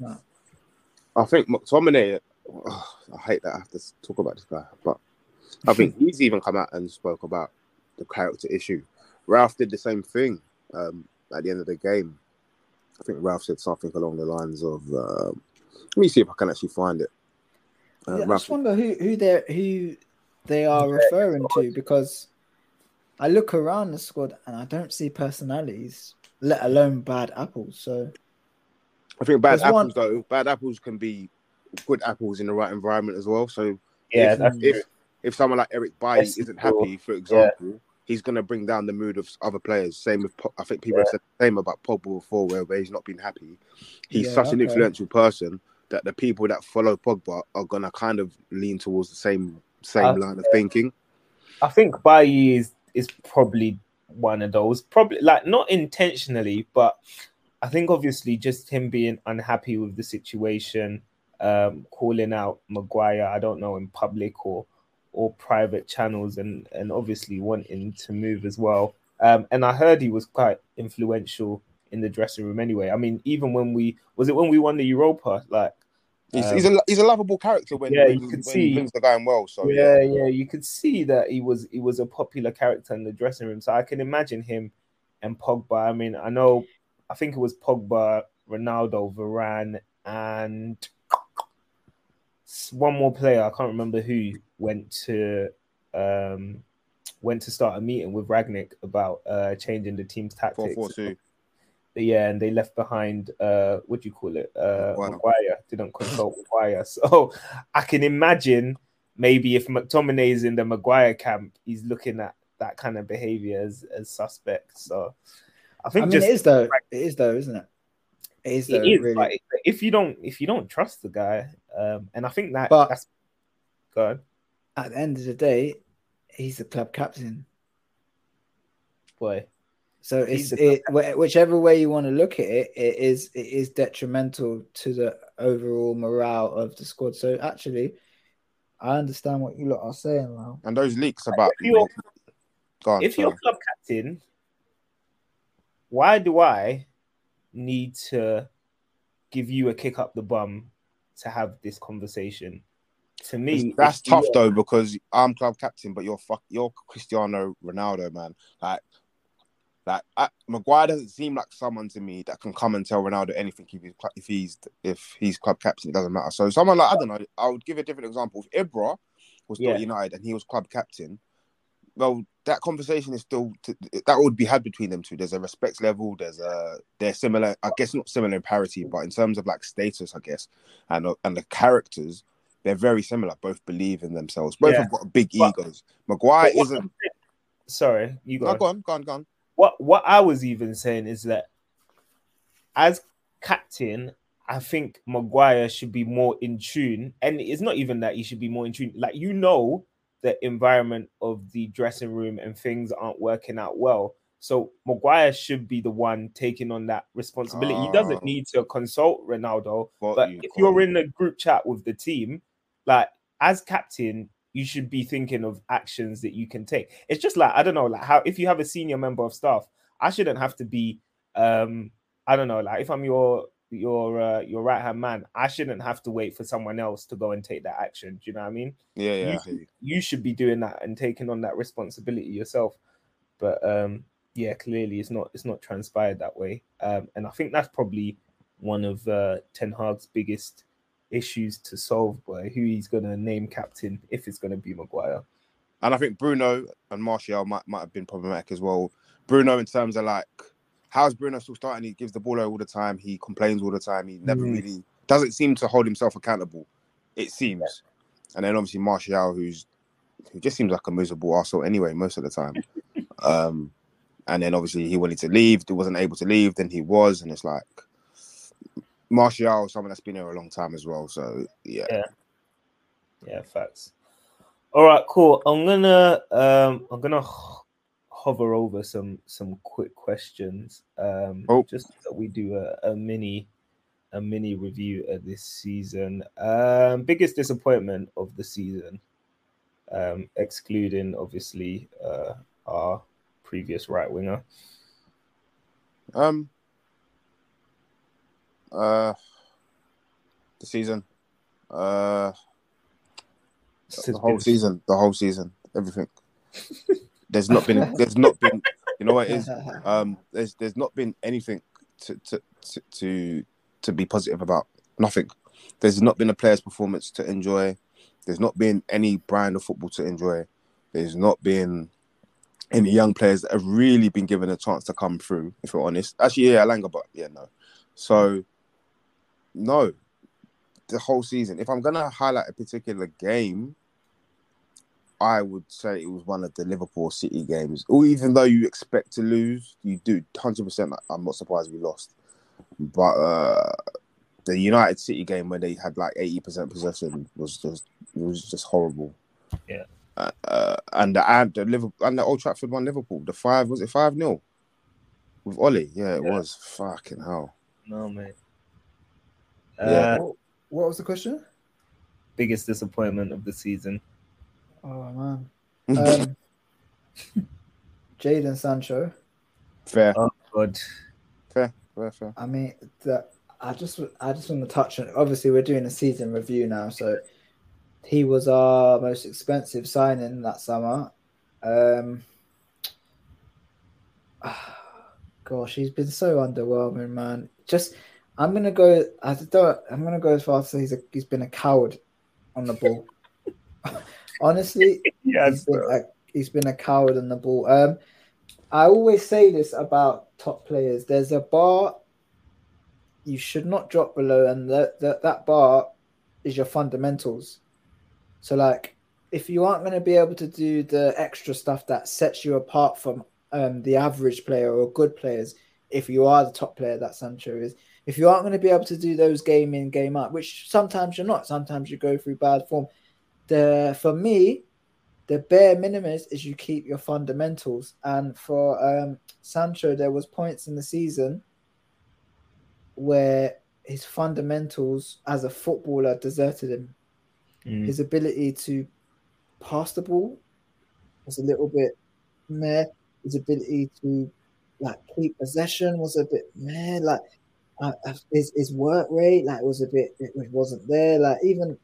Speaker 6: McTominay, I hate that I have to talk about this guy, but I think he's even come out and spoke about the character issue. Ralph did the same thing at the end of the game. I think Ralph said something along the lines of, let me see if I can actually find it.
Speaker 7: I just wonder who they are referring to, because I look around the squad and I don't see personalities, let alone bad apples. So
Speaker 6: I think bad apples can be good apples in the right environment as well. So if someone like Eric Bailly isn't happy, for example, he's going to bring down the mood of other players. Same with, I think people have said the same about Pogba before, where he's not been happy. He's such an influential person that the people that follow Pogba are going to kind of lean towards the same line of thinking.
Speaker 5: I think Bailly is probably one of those, probably like not intentionally, but I think obviously just him being unhappy with the situation, calling out Maguire, I don't know, in public or private channels, and obviously wanting to move as well. And I heard he was quite influential in the dressing room anyway. I mean, even when we won the Europa, like
Speaker 6: he's a lovable character when things are going well. So
Speaker 5: you could see that he was a popular character in the dressing room. So I can imagine him and Pogba. I mean, I think it was Pogba, Ronaldo, Varane, and one more player, I can't remember who, went to start a meeting with Rangnick about changing the team's tactics.
Speaker 6: 4-4-2.
Speaker 5: Yeah, and they left behind what do you call it? Maguire. Didn't consult Maguire. So I can imagine maybe if McTominay is in the Maguire camp, he's looking at that kind of behavior as suspect. So it is though, isn't it? It is though, really. But if you don't trust the guy, and I think that's good.
Speaker 7: At the end of the day, he's the club captain.
Speaker 5: Boy.
Speaker 7: So whichever way you want to look at it, it is detrimental to the overall morale of the squad. So actually, I understand what you lot are saying now.
Speaker 6: And those leaks about
Speaker 5: if you're club captain, why do I need to give you a kick up the bum to have this conversation? To me,
Speaker 6: that's tough though, because I'm club captain, but you're Cristiano Ronaldo, man. Maguire doesn't seem like someone to me that can come and tell Ronaldo anything if he's club captain. It doesn't matter. So someone like, I don't know, I would give a different example. If Ibra was still at United and he was club captain, well, that conversation is still that would be had between them two. There's a respect level. They're similar. I guess not similar in parity, but in terms of like status, I guess, and the characters, they're very similar. Both believe in themselves. Both have got big egos. Maguire isn't.
Speaker 5: Sorry, you go.
Speaker 6: No, go on.
Speaker 5: What I was even saying is that as captain, I think Maguire should be more in tune. And it's not even that he should be more in tune. Like, the environment of the dressing room and things aren't working out well. So Maguire should be the one taking on that responsibility. He doesn't need to consult Ronaldo. But if you're in a group chat with the team, like as captain, you should be thinking of actions that you can take. It's just like, I don't know, like how if you have a senior member of staff, I shouldn't have to be, I don't know, like if I'm your right hand man, I shouldn't have to wait for someone else to go and take that action. Do you know what I mean?
Speaker 6: Yeah.
Speaker 5: You should be doing that and taking on that responsibility yourself. But clearly it's not transpired that way. And I think that's probably one of Ten Hag's biggest issues to solve, by who he's going to name captain if it's going to be Maguire.
Speaker 6: And I think Bruno and Martial might have been problematic as well. Bruno, in terms of like, how's Bruno still starting? He gives the ball away all the time. He complains all the time. He never really doesn't seem to hold himself accountable, it seems. Yeah. And then obviously Martial, who just seems like a miserable arsehole anyway most of the time. And then obviously he wanted to leave. He wasn't able to leave. Then he was. And it's like, Martial, someone that's been here a long time as well. So yeah,
Speaker 5: facts. All right, cool. I'm gonna hover over some quick questions. Just that we do a mini review of this season. Biggest disappointment of the season, excluding obviously our previous right winger.
Speaker 6: The season. The whole season, everything. There's not been, you know what it is? There's not been anything to be positive about. Nothing. There's not been a player's performance to enjoy. There's not been any brand of football to enjoy. There's not been any young players that have really been given a chance to come through, if we're honest. Actually, yeah, Alanga, but yeah, no. So, no. The whole season. If I'm going to highlight a particular game, I would say it was one of the Liverpool City games. Or even though you expect to lose, you do 100%. I'm not surprised we lost. But the United City game where they had like 80% possession was just horrible.
Speaker 5: Yeah.
Speaker 6: And the Liverpool and the Old Trafford won Liverpool. The 5-0 with Ollie? Yeah, it was. Fucking hell.
Speaker 5: No, mate.
Speaker 6: Yeah.
Speaker 7: What was the question?
Speaker 5: Biggest disappointment of the season.
Speaker 7: Oh man. Jadon Sancho.
Speaker 6: Fair.
Speaker 5: Oh God.
Speaker 6: Fair.
Speaker 7: I mean, I just want to touch on. Obviously, we're doing a season review now, so he was our most expensive signing that summer. Gosh, he's been so underwhelming, man. I'm gonna go as far as to say he's been a coward on the ball. Honestly,
Speaker 5: yes,
Speaker 7: he's been a coward on the ball. I always say this about top players. There's a bar you should not drop below, and that bar is your fundamentals. So, like, if you aren't going to be able to do the extra stuff that sets you apart from the average player or good players, if you are the top player that Sancho is, if you aren't going to be able to do those game in, game out, which sometimes you're not, sometimes you go through bad form. For me, the bare minimum is you keep your fundamentals. And for Sancho, there was points in the season where his fundamentals as a footballer deserted him. His ability to pass the ball was a little bit meh. His ability to keep possession was a bit meh. His work rate was a bit. It wasn't there. Even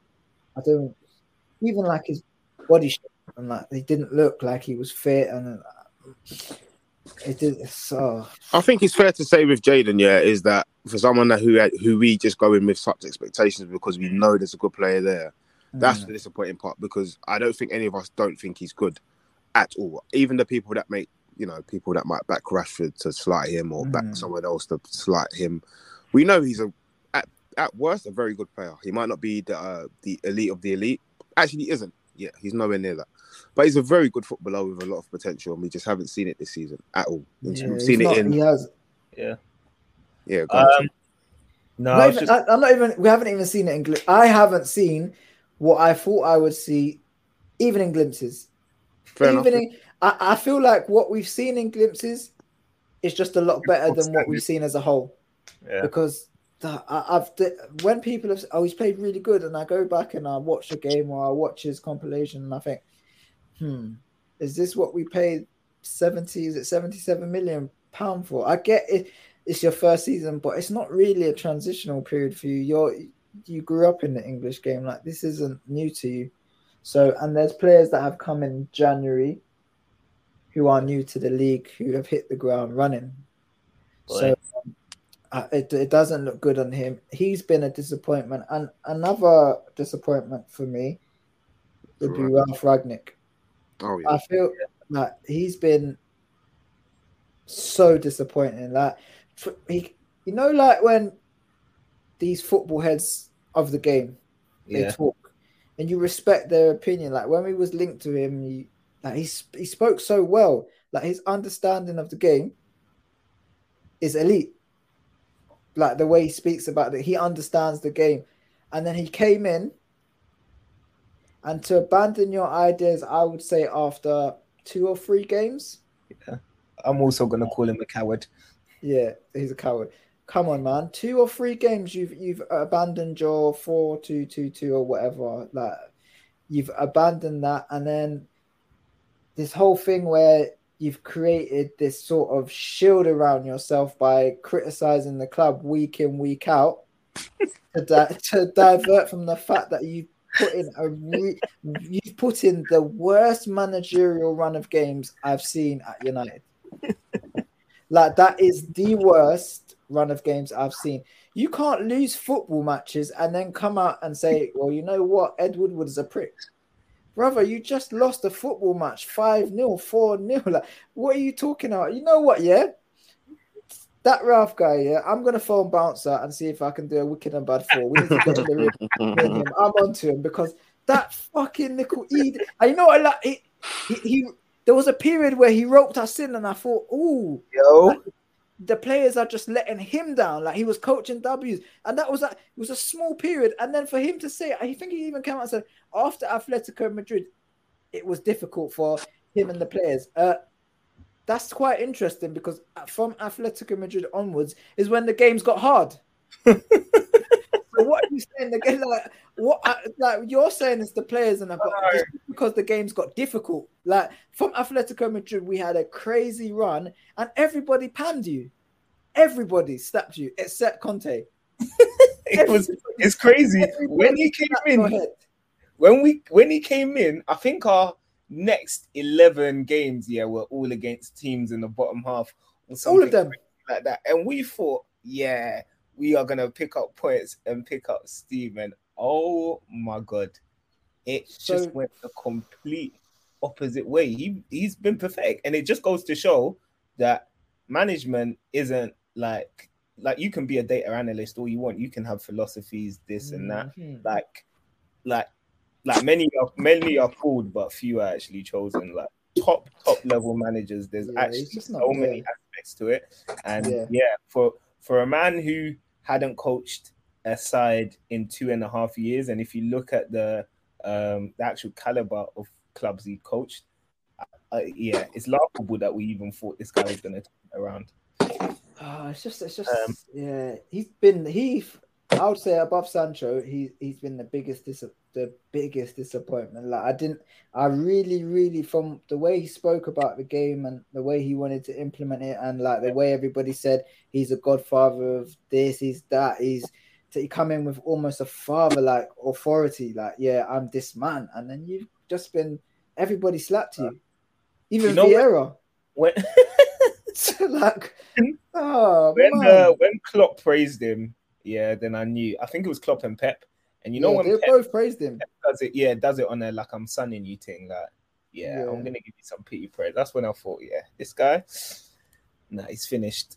Speaker 7: his body shape, and he didn't look like he was fit, and it did. So
Speaker 6: I think it's fair to say with Jadon, is that for someone who we just go in with such expectations because we know there's a good player there, that's the disappointing part, because I don't think any of us don't think he's good at all. Even the people that might back Rashford to slight him or back someone else to slight him, we know he's at worst a very good player. He might not be the elite of the elite. Actually, he isn't. Yeah, he's nowhere near that. But he's a very good footballer with a lot of potential, and we just haven't seen it this season at all. We've seen it in.
Speaker 7: He has.
Speaker 5: Yeah.
Speaker 6: Yeah.
Speaker 5: No,
Speaker 7: we haven't even seen it in. I haven't seen what I thought I would see, even in glimpses.
Speaker 6: Fair enough.
Speaker 7: I feel like what we've seen in glimpses is just a lot better than what we've seen as a whole.
Speaker 5: Yeah.
Speaker 7: Because when people have, he's played really good, and I go back and I watch the game or I watch his compilation, and I think, is this what we paid 77 million pound for? I get it. It's your first season, but it's not really a transitional period for you. You grew up in the English game. This isn't new to you. So, and there's players that have come in January who are new to the league, who have hit the ground running. Boy. So it doesn't look good on him. He's been a disappointment. And another disappointment for me would be Ralf Rangnick.
Speaker 6: Oh, yeah.
Speaker 7: I feel like he's been so disappointing. When these football heads of the game, they talk, and you respect their opinion. When we was linked to him, he spoke so well. His understanding of the game is elite. The way he speaks about it, he understands the game. And then he came in, and to abandon your ideas, I would say after 2 or 3 games,
Speaker 5: I'm also gonna call him a coward.
Speaker 7: Yeah, he's a coward. Come on, man. 2 or 3 games you've abandoned your 4-2-2-2 or whatever. Like you've abandoned that, and then this whole thing where you've created this sort of shield around yourself by criticizing the club week in, week out to divert from the fact that you've put in the worst managerial run of games I've seen at United. Like that is the worst run of games I've seen. You can't lose football matches and then come out and say, well, you know what? Ed Woodward is a prick. Brother, you just lost a football match 5-0, 4-0. Like, what are you talking about? You know what, yeah? That Ralph guy, yeah, I'm going to phone Bouncer and see if I can do a wicked and bad 4. We need to get in the room with him. I'm onto him because that fucking nickel Ed. And you know what? Like, he there was a period where he roped us in and I thought, ooh, the players are just letting him down. Like he was coaching W's. And that was it was a small period. And then for him to say, I think he even came out and said, after Atletico Madrid, it was difficult for him and the players. That's quite interesting because from Atletico Madrid onwards is when the games got hard. So what are you saying? Like you're saying is the players and just because the games got difficult. Like from Atletico Madrid, we had a crazy run and everybody panned you. Everybody slapped you except Conte.
Speaker 5: It's crazy. When he came in, when he came in, I think our next 11 games, were all against teams in the bottom half. Or something
Speaker 7: all of them
Speaker 5: like that. And we thought, we are gonna pick up points and pick up steam. And oh my god, it just went the complete opposite way. He's been pathetic, and it just goes to show that management isn't like you can be a data analyst all you want. You can have philosophies, this and that. Like many are called, but few are actually chosen. Like top level managers, there's actually so many aspects to it. And for a man who hadn't coached a side in 2.5 years, and if you look at the actual caliber of clubs he coached, it's laughable that we even thought this guy was going to turn it around.
Speaker 7: It's just I would say above Sancho, he's been the biggest disappointment. Like I really from the way he spoke about the game and the way he wanted to implement it, and like the way everybody said he's a godfather of this, he's that, he come in with almost a father-like authority, like I'm this man, and then you've just been everybody slapped you, even Vieira. When
Speaker 5: when Klopp praised him. Then I knew. I think it was Klopp and Pep, and when
Speaker 7: they both praised him.
Speaker 5: Pep does it on a like I'm sunning you thing. Like, I'm gonna give you some pity praise. That's when I thought, this guy, he's finished.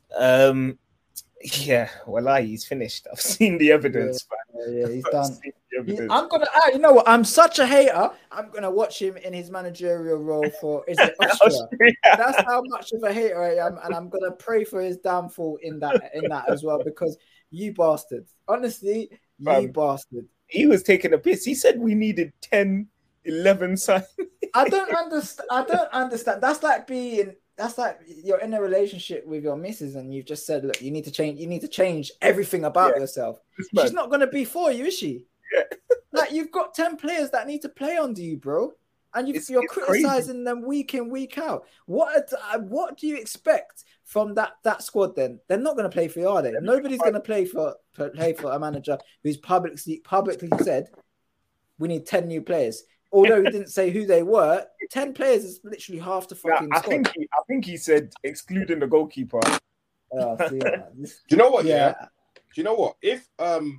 Speaker 5: He's finished. I've seen the evidence.
Speaker 7: He's done. I'm gonna. You know what? I'm such a hater. I'm gonna watch him in his managerial role for Austria. That's how much of a hater I am, and I'm gonna pray for his downfall in that as well because. You bastard. Honestly, bastard.
Speaker 5: He was taking a piss. He said we needed 10, 11 signs.
Speaker 7: I don't understand. That's like you're in a relationship with your missus and you've just said, look, you need to change everything about yourself. She's not going to be for you, is she? Yeah. Like you've got 10 players that need to play under you, bro. And you're criticizing them week in, week out. What do you expect from that squad then? They're not going to play for you, are they? Nobody's going to play for a manager who's publicly said, we need 10 new players. Although he didn't say who they were, 10 players is literally half the fucking squad.
Speaker 5: I think he said, excluding the goalkeeper.
Speaker 6: Do you know what? Yeah. Do you know what? If I'm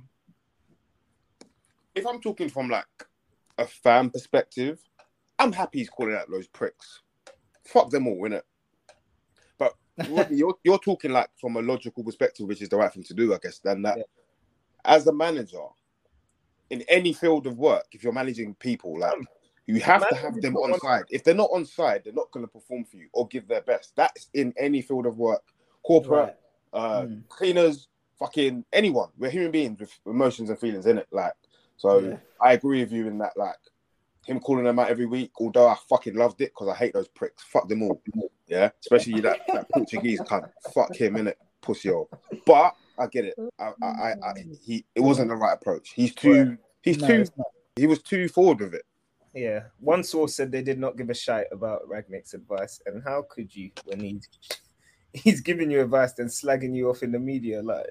Speaker 6: talking from like a fan perspective, I'm happy he's calling out those pricks. Fuck them all, innit? But you're talking like from a logical perspective, which is the right thing to do, I guess. Then that, as a manager, in any field of work, if you're managing people, like you have to have them on side. If they're not on side, they're not going to perform for you or give their best. That's in any field of work, corporate, cleaners, fucking anyone. We're human beings with emotions and feelings, innit? Like, so I agree with you in that. Like, him calling them out every week, although I fucking loved it because I hate those pricks. Fuck them all. Yeah, especially that Portuguese cunt. Fuck him, innit? Pussy hole. But I get it. It wasn't the right approach. He was too forward with it.
Speaker 5: Yeah. One source said they did not give a shite about Rangnick's advice. And how could you when he's giving you advice then slagging you off in the media? Like,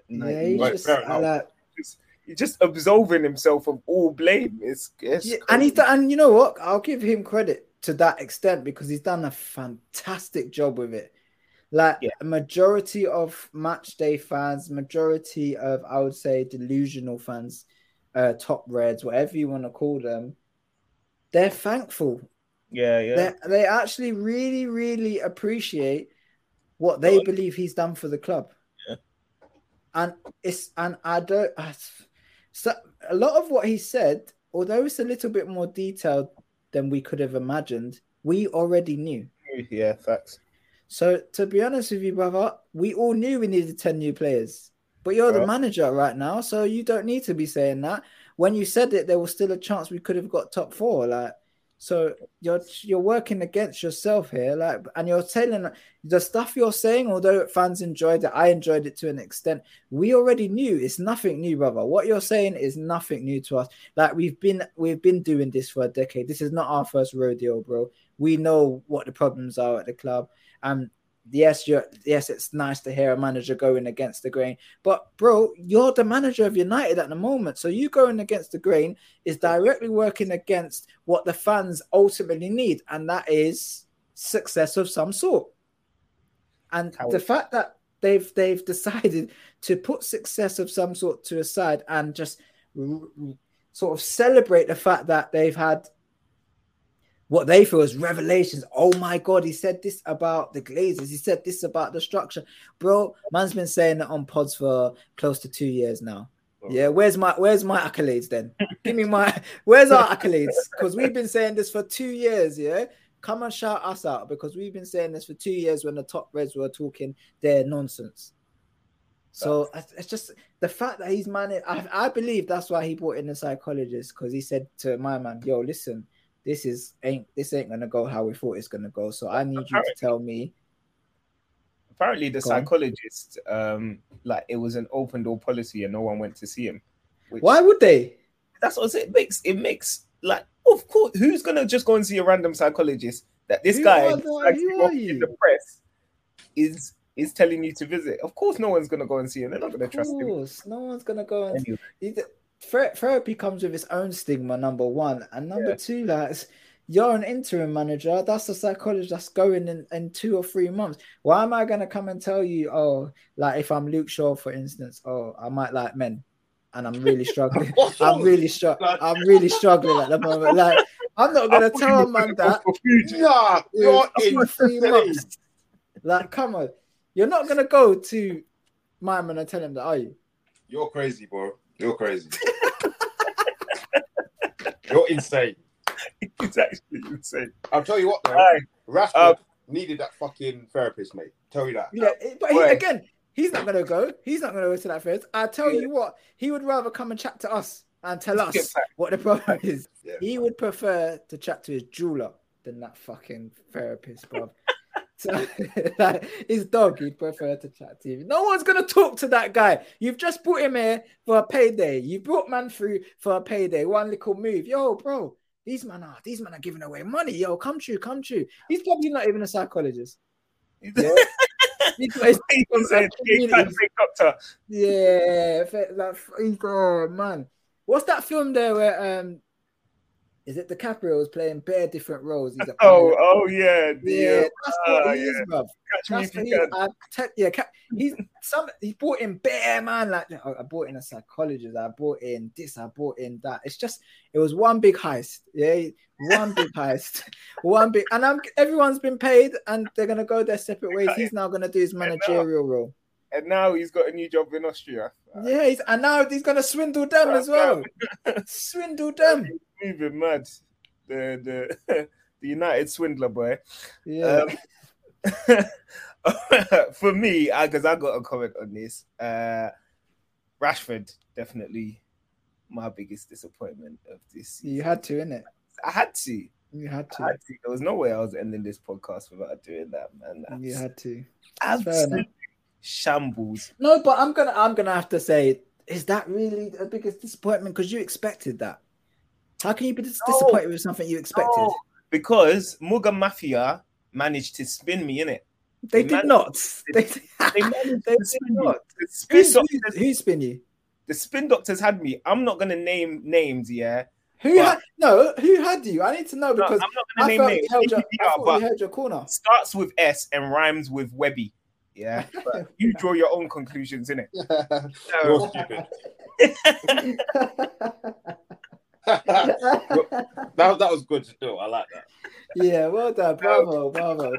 Speaker 5: he's just absolving himself of all blame. It's
Speaker 7: and you know what? I'll give him credit to that extent because he's done a fantastic job with it. Like a majority of match day fans, majority of, I would say, delusional fans, top reds, whatever you want to call them, they're thankful.
Speaker 5: Yeah.
Speaker 7: They actually really, really appreciate what they believe he's done for the club. Yeah. So a lot of what he said, although it's a little bit more detailed than we could have imagined, we already knew.
Speaker 5: Yeah, facts.
Speaker 7: So to be honest with you, brother, we all knew we needed 10 new players. But you're the manager right now, so you don't need to be saying that. When you said it, there was still a chance we could have got top 4. Like, so you're working against yourself here, like, and you're telling the stuff you're saying. Although fans enjoyed it, I enjoyed it to an extent. We already knew it's nothing new, brother. What you're saying is nothing new to us. Like we've been doing this for a decade. This is not our first rodeo, bro. We know what the problems are at the club. Yes, it's nice to hear a manager going against the grain, but bro, you're the manager of United at the moment, so you going against the grain is directly working against what the fans ultimately need, and that is success of some sort. And the fact that they've decided to put success of some sort to a side and just sort of celebrate the fact that they've had what they feel is revelations. Oh my God, he said this about the Glazers. He said this about the structure. Bro, man's been saying it on pods for close to 2 years now. Yeah, where's my accolades then? Give me where's our accolades? Because we've been saying this for 2 years, yeah? Come and shout us out because we've been saying this for 2 years when the top Reds were talking their nonsense. So it's just the fact that he's managed. I believe that's why he brought in the psychologist, because he said to my man, yo, listen, this ain't gonna go how we thought it's gonna go. So I need you to tell me.
Speaker 5: Apparently, the psychologist, like it was an open door policy, and no one went to see him.
Speaker 7: Why would they?
Speaker 5: That's what it makes. It makes like, of course, who's gonna just go and see a random psychologist that this guy in the press is telling you to visit? Of course, no one's gonna go and see him. They're not gonna trust him.
Speaker 7: No one's gonna go and. Therapy comes with its own stigma, number one, and number two, like, you're an interim manager. That's a psychologist that's going in 2 or 3 months. Why am I going to come and tell you, oh, like if I'm Luke Shaw, for instance, oh, I might like men and I'm really struggling. I'm really struggling at the moment. Like, I'm not going to tell a man that.
Speaker 6: Nah, you're in
Speaker 7: 3 months. Like, come on. You're not going to go to my man and tell him that, are you?
Speaker 6: You're crazy, bro. You're crazy. You're insane.
Speaker 5: It's actually insane.
Speaker 6: I'll tell you what, though. Rashford needed that fucking therapist, mate. Tell you that.
Speaker 7: Yeah, but he's not going to go. He's not going to go to that therapist. I tell you what, he would rather come and chat to us and tell us what the problem is. Yeah. He would prefer to chat to his jeweler than that fucking therapist, bro. So, like, his dog, he'd prefer to chat to you. No one's gonna talk to that guy. You've just brought him here for a payday. You brought man through for a payday. One little move, yo, bro. These men are giving away money. Yo, come true. He's probably not even a psychologist. Yeah, yeah, like, oh man, what's that film there where is it DiCaprio was playing bare different roles? He's
Speaker 5: yeah.
Speaker 7: That's what he is, bruv. He brought in bare man. Like, I brought in a psychologist. I brought in this. I brought in that. It was one big heist. Yeah, one big heist. And everyone's been paid, and they're gonna go their separate ways. He's now gonna do his managerial role.
Speaker 5: And now he's got a new job in Austria.
Speaker 7: Yeah, now he's gonna swindle them as well. Swindle them.
Speaker 5: Moving mad, the United swindler boy.
Speaker 7: Yeah.
Speaker 5: For me, because I got a comment on this. Rashford, definitely my biggest disappointment of this season.
Speaker 7: You had to, innit?
Speaker 5: I had to.
Speaker 7: You had to.
Speaker 5: There was no way I was ending this podcast without doing that, man.
Speaker 7: You had to.
Speaker 5: Absolute shambles.
Speaker 7: No, but I'm gonna have to say, is that really the biggest disappointment? Because you expected that. How can you be disappointed with something you expected?
Speaker 5: No, because Muga Mafia managed to spin me in it.
Speaker 7: They did not. They
Speaker 5: managed to spin
Speaker 7: not.
Speaker 5: me.
Speaker 7: Who spin you?
Speaker 5: The spin doctors had me. I'm not gonna name names, yeah.
Speaker 7: Who had you? I need to know because
Speaker 5: I'm not gonna name names.
Speaker 7: I thought you held your corner.
Speaker 5: Starts with S and rhymes with Webby. Yeah, but you draw your own conclusions, innit?
Speaker 6: You're stupid. that was good still. I like that.
Speaker 7: Yeah, well done. Bravo.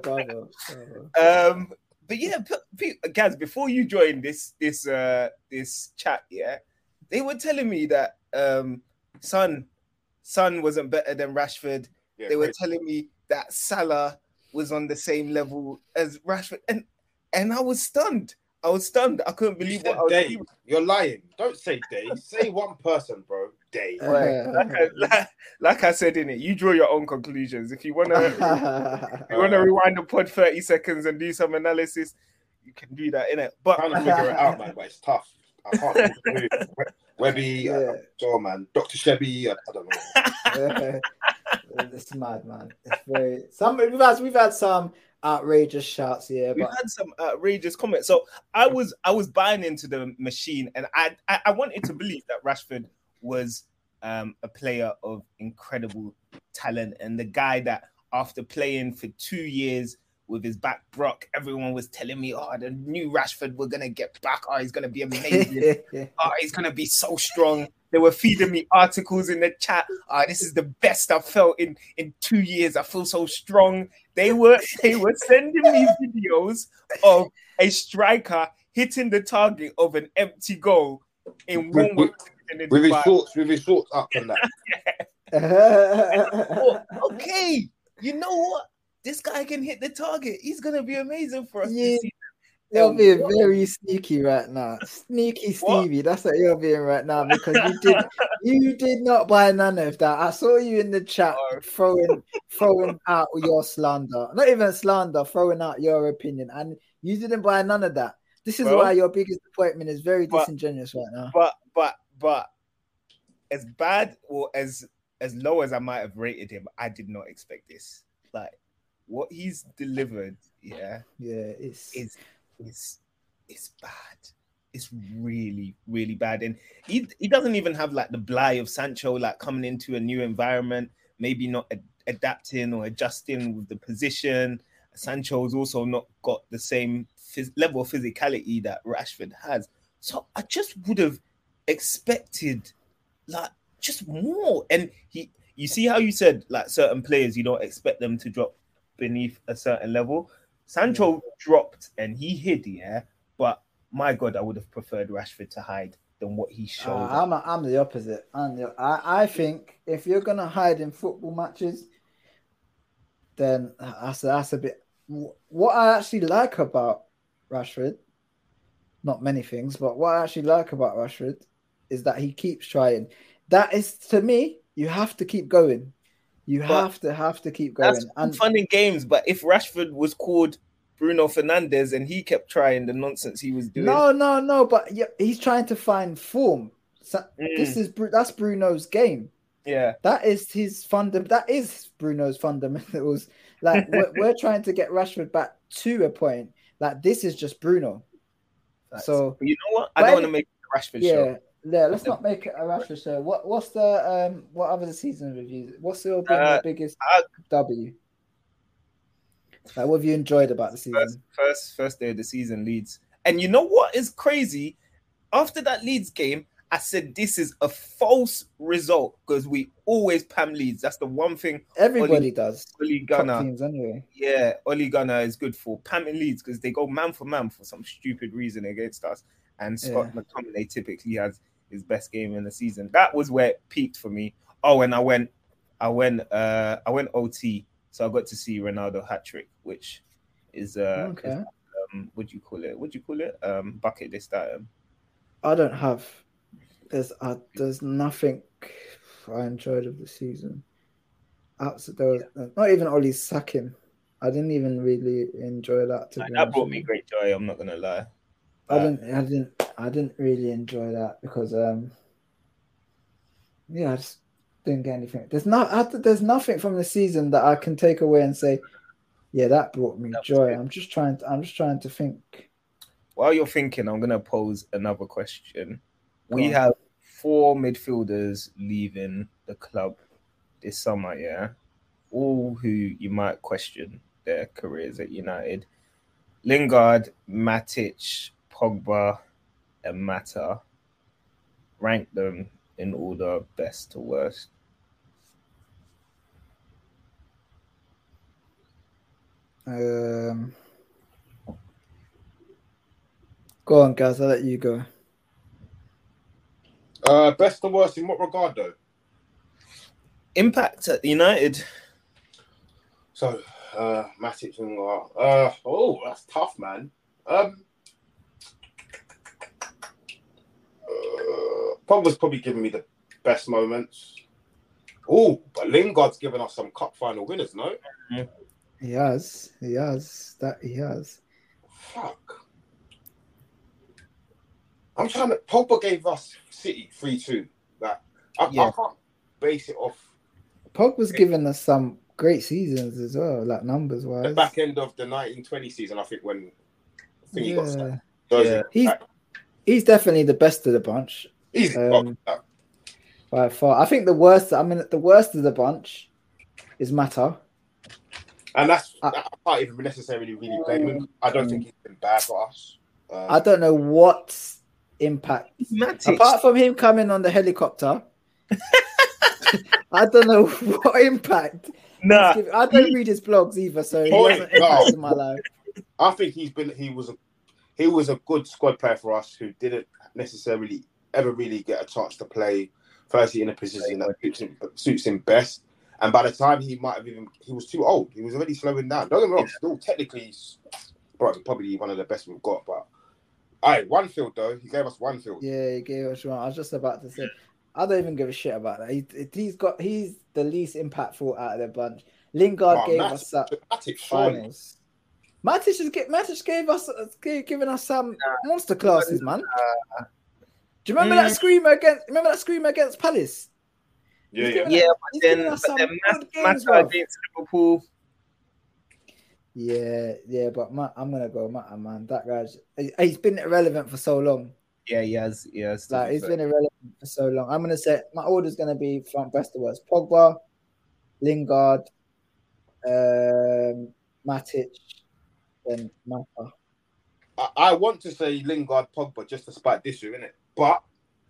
Speaker 5: But yeah, Gaz, before you joined this chat, yeah, they were telling me that Son wasn't better than Rashford. Yeah, they were telling me that Salah was on the same level as Rashford, and I was stunned. I couldn't believe what I was
Speaker 6: hearing. You're lying. Don't say they. Say one person, bro. They.
Speaker 5: Like I said in it, you draw your own conclusions. If you wanna rewind the pod 30 seconds and do some analysis, you can do that in it. But
Speaker 6: I'm trying to figure it out, man. But it's tough. I can't do it. Webby, man. Dr. Shebby, I don't know.
Speaker 7: It's mad, man. It's very. We've had some outrageous shouts here.
Speaker 5: We've had some outrageous comments. So I was buying into the machine, and I wanted to believe that Rashford was a player of incredible talent, and the guy that after playing for 2 years with his back broke, everyone was telling me, oh, the new Rashford, we're gonna get back. Oh, he's gonna be amazing. Oh, he's gonna be so strong. They were feeding me articles in the chat. This is the best I've felt in 2 years. I feel so strong. They were sending me videos of a striker hitting the target of an empty goal in one week.
Speaker 6: With his shorts up and
Speaker 5: that. Okay, you know what? This guy can hit the target. He's gonna be amazing for us this season.
Speaker 7: You're being very sneaky right now. Sneaky Stevie. That's what you're being right now because you did not buy none of that. I saw you in the chat throwing out your slander. Not even slander, throwing out your opinion. And you didn't buy none of that. This is why your biggest disappointment is very disingenuous right now.
Speaker 5: But as bad or as low as I might have rated him, I did not expect this. Like what he's delivered, it's bad. It's really, really bad. And he doesn't even have like the blight of Sancho, like coming into a new environment, maybe not adapting or adjusting with the position. Sancho's also not got the same level of physicality that Rashford has. So I just would have expected like just more. And you see how you said like certain players, you don't expect them to drop beneath a certain level. Sancho dropped and he hid, but my God, I would have preferred Rashford to hide than what he showed.
Speaker 7: I'm the opposite. I think if you're gonna hide in football matches, then that's a bit. What I actually like about Rashford, not many things, but what I actually like about Rashford is that he keeps trying. That is, to me, you have to keep going. You have to keep going.
Speaker 5: That's fun in games, but if Rashford was called Bruno Fernandes and he kept trying the nonsense he was doing.
Speaker 7: No, but he's trying to find form. So that's Bruno's game.
Speaker 5: Yeah.
Speaker 7: That is that is Bruno's fundamentals. Like we're trying to get Rashford back to a point. Like this is just Bruno. So
Speaker 5: but you know what? I don't want to make a Rashford show.
Speaker 7: Yeah, let's not make it a Rashford show. What's the what other season reviews? What's the biggest W? Like, what have you enjoyed about the season?
Speaker 5: First day of the season, Leeds. And you know what is crazy? After that Leeds game, I said this is a false result because we always pam Leeds. That's the one thing
Speaker 7: everybody does.
Speaker 5: Ole Gunnar,
Speaker 7: teams anyway.
Speaker 5: Yeah, Ole Gunnar is good for pamming Leeds because they go man for man for some stupid reason against us. And Scott McTominay typically has his best game in the season. That was where it peaked for me. Oh, and I went OT, so I got to see Ronaldo hat trick, which is what do you call it? Bucket list item.
Speaker 7: I don't have. There's nothing I enjoyed of the season. There was not even Oli sacking. I didn't even really enjoy that.
Speaker 5: That brought me great joy. I'm not gonna lie.
Speaker 7: I didn't really enjoy that because I just didn't get anything. There's nothing from the season that I can take away and say, yeah, that brought me joy. I'm just trying to think.
Speaker 5: While you're thinking, I'm gonna pose another question. We have 4 midfielders leaving the club this summer, yeah, all who you might question their careers at United. Lingard, Matic, Pogba, and Mata. Rank them in order best to worst.
Speaker 7: Go on, guys. I'll let you go.
Speaker 6: Best to worst in what regard, though?
Speaker 5: Impact at United.
Speaker 6: So, Matic and that's tough, man. Pogba's probably giving me the best moments. Oh, but Lingard's given us some cup final winners, no?
Speaker 7: Mm-hmm. He has.
Speaker 6: Fuck. I'm trying to. Pogba gave us City 3-2. I can't base it off.
Speaker 7: Pogba's given us some great seasons as well, like numbers wise.
Speaker 6: The back end of the 1920 season, I think, when he got sacked.
Speaker 7: He's definitely the best of the bunch.
Speaker 6: He's
Speaker 7: by far. I think the worst of the bunch is Mata.
Speaker 6: And I can't even necessarily really blame him. I don't think he's been bad for us.
Speaker 7: I don't know what impact. Apart from him coming on the helicopter, I don't know what impact.
Speaker 5: Nah.
Speaker 7: I don't read his blogs either, so he hasn't impacted my life.
Speaker 6: I think he was a good squad player for us who didn't necessarily ever really get a chance to play firstly in a position that suits him best. And by the time he was too old. He was already slowing down. Don't get me wrong, still technically he's probably one of the best we've got. But one field though, he gave us one field.
Speaker 7: Yeah, he gave us one. I was just about to say, I don't even give a shit about that. He's the least impactful out of the bunch. Lingard gave us finals. Matic giving us some monster classes, man. Do you remember that screamer against Palace?
Speaker 5: Yeah. But then Mata against Liverpool.
Speaker 7: Yeah, but I'm gonna go Mata, man. That he's been irrelevant for so long.
Speaker 5: Yeah, he has.
Speaker 7: Like he's been irrelevant for so long. I'm gonna say my order's gonna be from best to worst: Pogba, Lingard, Matic, then Mata.
Speaker 6: I want to say Lingard, Pogba, just to spite this year, innit? But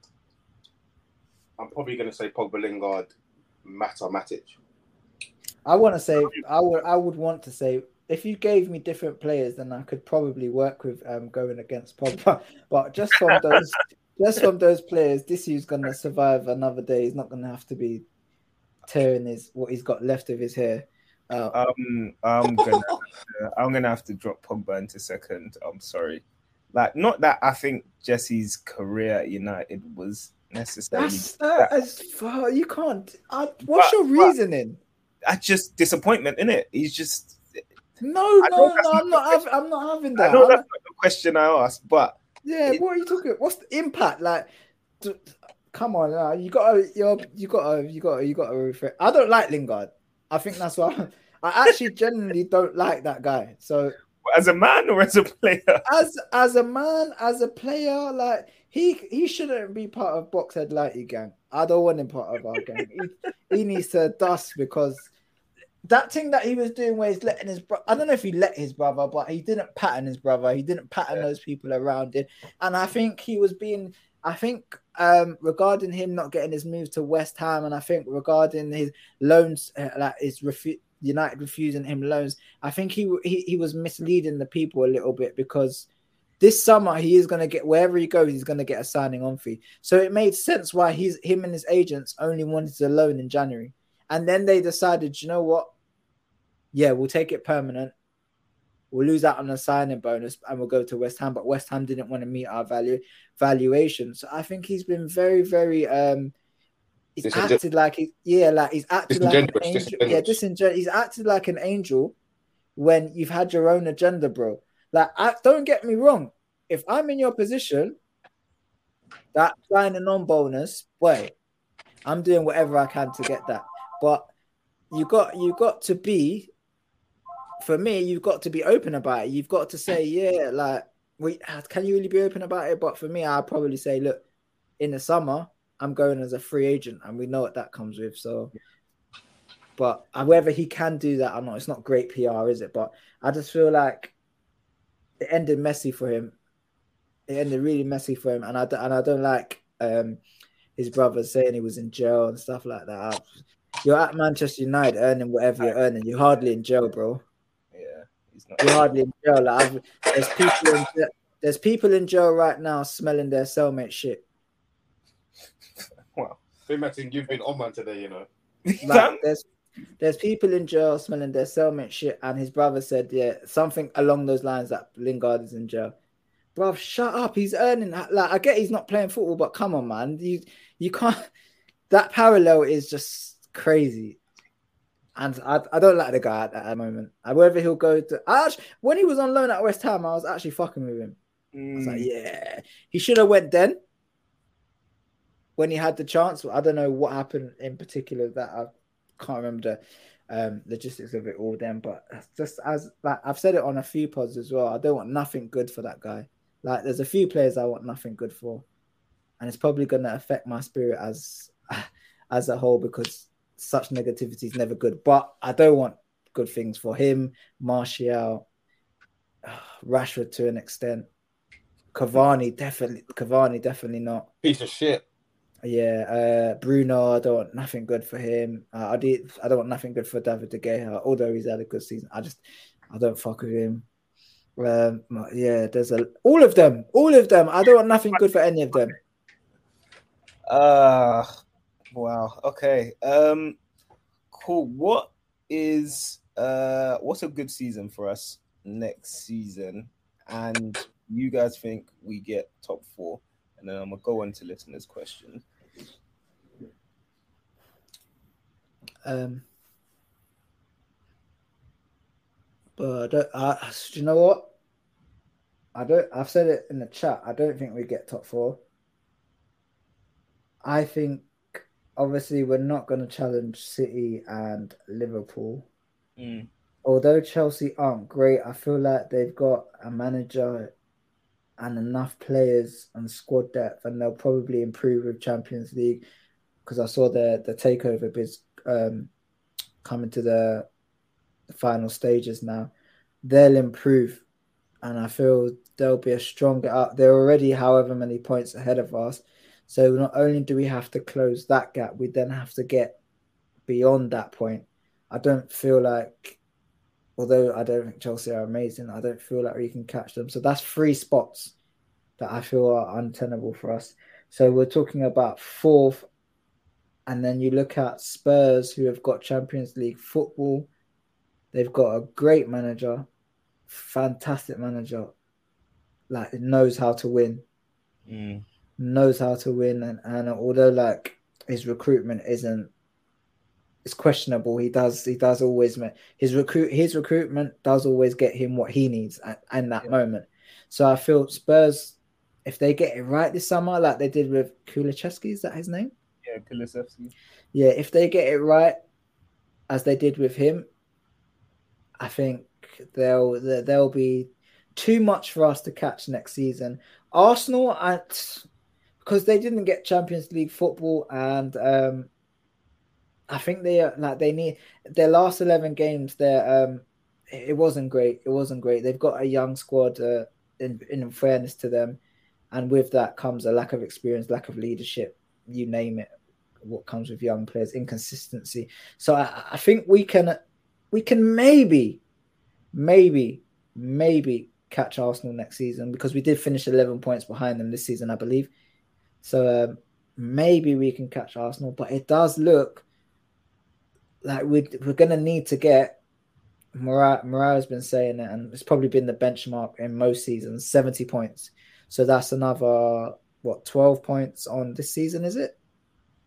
Speaker 6: I'm probably going to say Pogba, Lingard, Mata, Matic.
Speaker 7: I would want to say if you gave me different players, then I could probably work with going against Pogba. But just from those players, this is going to survive another day. He's not going to have to be tearing what he's got left of his hair.
Speaker 5: I'm gonna have to drop Pogba into second. I'm sorry. Like, not that I think Jesse's career at United was necessarily.
Speaker 7: As far you can't. What's your reasoning?
Speaker 5: That's just disappointment, innit? He's just.
Speaker 7: No. I'm not having that.
Speaker 5: I know that's not the question I asked, but
Speaker 7: yeah, what are you talking? What's the impact? Like, come on, you gotta refresh. I don't like Lingard. I think that's why I actually genuinely don't like that guy. So
Speaker 5: as a man or as a player?
Speaker 7: As a man, as a player, like he shouldn't be part of Boxhead Lighty gang. I don't want him part of our gang. He needs to dust because that thing that he was doing where he's letting his brother, I don't know if he let his brother, but he didn't pattern his brother. He didn't pattern those people around him. And I think he was being, regarding him not getting his move to West Ham, and I think regarding his loans, United refusing him loans, I think he was misleading the people a little bit because this summer he is going to get, wherever he goes, he's going to get a signing on fee. So it made sense why him and his agents only wanted a loan in January. And then they decided, you know what? Yeah, we'll take it permanent. We'll lose out on a signing bonus and we'll go to West Ham. But West Ham didn't want to meet our valuation. So I think he's been very, very he's acted like he's acted like an angel. Yeah, he's acted like an angel when you've had your own agenda, bro. Like, don't get me wrong. If I'm in your position, that signing on bonus, boy, I'm doing whatever I can to get that. But you got to be, for me, you've got to be open about it. You've got to say, yeah, like, can you really be open about it? But for me, I'd probably say, look, in the summer, I'm going as a free agent, and we know what that comes with. So, but whether he can do that or not, it's not great PR, is it? But I just feel like it ended messy for him. It ended really messy for him, and I don't like his brother saying he was in jail and stuff like that. You're at Manchester United earning whatever you're earning. You're hardly in jail, bro.
Speaker 5: Yeah, he's not.
Speaker 7: You're hardly in jail. Like, there's people in jail right now smelling their cellmate shit.
Speaker 5: Wow.
Speaker 6: Imagine you've been on man today, you know.
Speaker 7: Like, there's people in jail smelling their cellmate shit, and his brother said, yeah, something along those lines that Lingard is in jail. Bro, shut up. He's earning that. Like, I get he's not playing football, but come on, man. You can't. That parallel is just crazy. And I don't like the guy at that moment. Whether he'll go to. When he was on loan at West Ham, I was actually fucking with him. I was like, yeah. He should have went then when he had the chance. I don't know what happened in particular that I can't remember the logistics of it all then. But just as like I've said it on a few pods as well, I don't want nothing good for that guy. Like, there's a few players I want nothing good for, and it's probably going to affect my spirit as a whole, because such negativity is never good. But I don't want good things for him, Martial, Rashford to an extent, Cavani definitely not.
Speaker 6: Piece of shit.
Speaker 7: Yeah, Bruno, I don't want nothing good for him. I don't want nothing good for David De Gea, although he's had a good season. I don't fuck with him. Yeah, there's all of them. I don't want nothing good for any of them.
Speaker 5: Wow. Okay. Cool. What's a good season for us next season? And you guys think we get top 4? And then I'm gonna go on to listeners' questions.
Speaker 7: But do you know what? I've said it in the chat. I don't think we get top 4. I think obviously we're not going to challenge City and Liverpool. Although Chelsea aren't great, I feel like they've got a manager and enough players and squad depth, and they'll probably improve with Champions League, because I saw the takeover bids coming to the final stages now. They'll improve, and I feel they'll be a stronger out. They're already however many points ahead of us. So not only do we have to close that gap, we then have to get beyond that point. I don't feel like, although I don't think Chelsea are amazing, I don't feel like we can catch them. So that's 3 spots that I feel are untenable for us. So we're talking about 4th. And then you look at Spurs, who have got Champions League football. They've got a great manager, fantastic manager, like knows how to win. Knows how to win, and although like his recruitment it's questionable, he does always his recruitment does always get him what he needs at that moment. So I feel Spurs, if they get it right this summer, like they did with Kulusevski, is that his name?
Speaker 5: Yeah, Kulusevski.
Speaker 7: Yeah, if they get it right as they did with him, I think there'll be too much for us to catch next season. Arsenal, because they didn't get Champions League football, and I think they need their last 11 games. It wasn't great. They've got a young squad. In fairness to them, and with that comes a lack of experience, lack of leadership. You name it. What comes with young players, inconsistency. So I think we can maybe catch Arsenal next season, because we did finish 11 points behind them this season, I believe. So maybe we can catch Arsenal, but it does look like we're going to need to get, Morata's been saying it, and it's probably been the benchmark in most seasons, 70 points. So that's another, 12 points on this season, is it?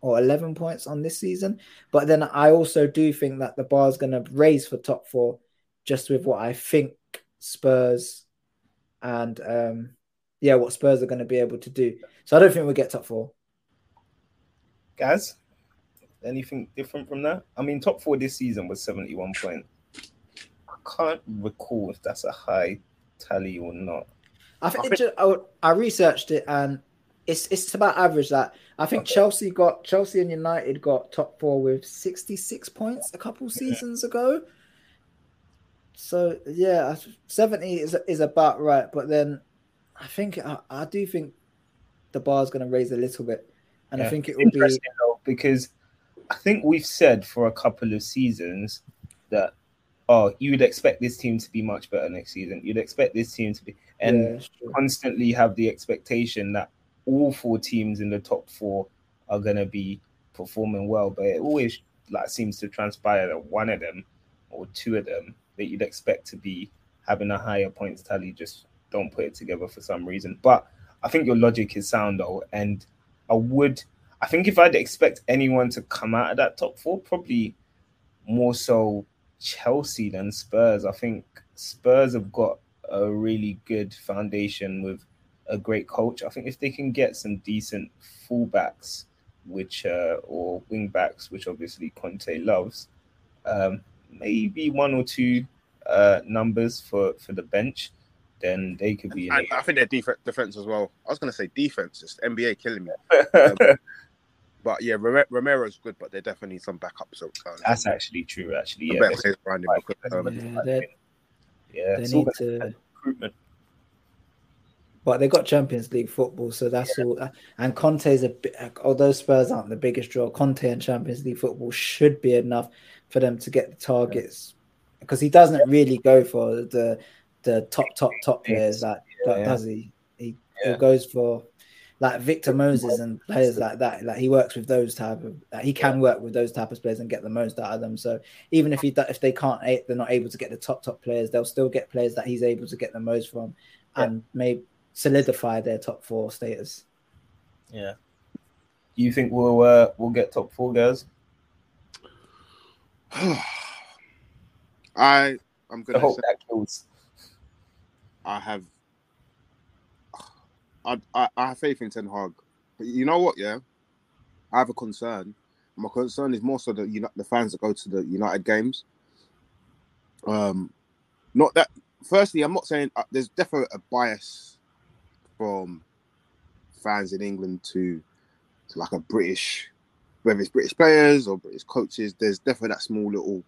Speaker 7: or 11 points on this season. But then I also do think that the bar is going to raise for top 4 just with what I think Spurs and what Spurs are going to be able to do. So I don't think we'll get top 4.
Speaker 5: Guys, anything different from that? I mean, top 4 this season was 71 points. I can't recall if that's a high tally or not.
Speaker 7: I researched it and it's about average. That I think Chelsea and United got top 4 with 66 points a couple seasons ago. So yeah, 70 is about right. But then I do think the bar is going to raise a little bit, and I think it will be
Speaker 5: because I think we've said for a couple of seasons that you would expect this team to be much better next season. You'd expect this team to be constantly have the expectation that all 4 teams in the top 4 are going to be performing well, but it always seems to transpire that one of them or 2 of them that you'd expect to be having a higher points tally just don't put it together for some reason. But I think your logic is sound though, and I think if I'd expect anyone to come out of that top 4, probably more so Chelsea than Spurs. I think Spurs have got a really good foundation with a great coach. I think if they can get some decent fullbacks, or wing backs, which obviously Conte loves, maybe 1 or 2 numbers for the bench, then they could be.
Speaker 6: I think their defense as well. I was going to say defense. It's NBA killing me. But yeah, Romero's good, but they definitely need some backup. So
Speaker 5: that's actually true. Actually,
Speaker 7: they need to.
Speaker 5: Recruitment.
Speaker 7: But they got Champions League football, so that's all. And Conte's although Spurs aren't the biggest draw, Conte and Champions League football should be enough for them to get the targets, because he doesn't really go for the top players does he? He goes for like Victor Moses and players like that. Like he works with those type of. He can work with those type of players and get the most out of them. So even if they can't, they're not able to get the top players, they'll still get players that he's able to get the most from, and maybe solidify their top 4 status.
Speaker 5: Yeah. Do you think we'll get top 4, guys?
Speaker 6: I'm gonna
Speaker 5: hope that kills.
Speaker 6: I have faith in Ten Hag, but you know what? Yeah, I have a concern. My concern is more so the fans that go to the United games. Not that. Firstly, I'm not saying there's definitely a bias from fans in England to like a British, whether it's British players or British coaches. There's definitely that small little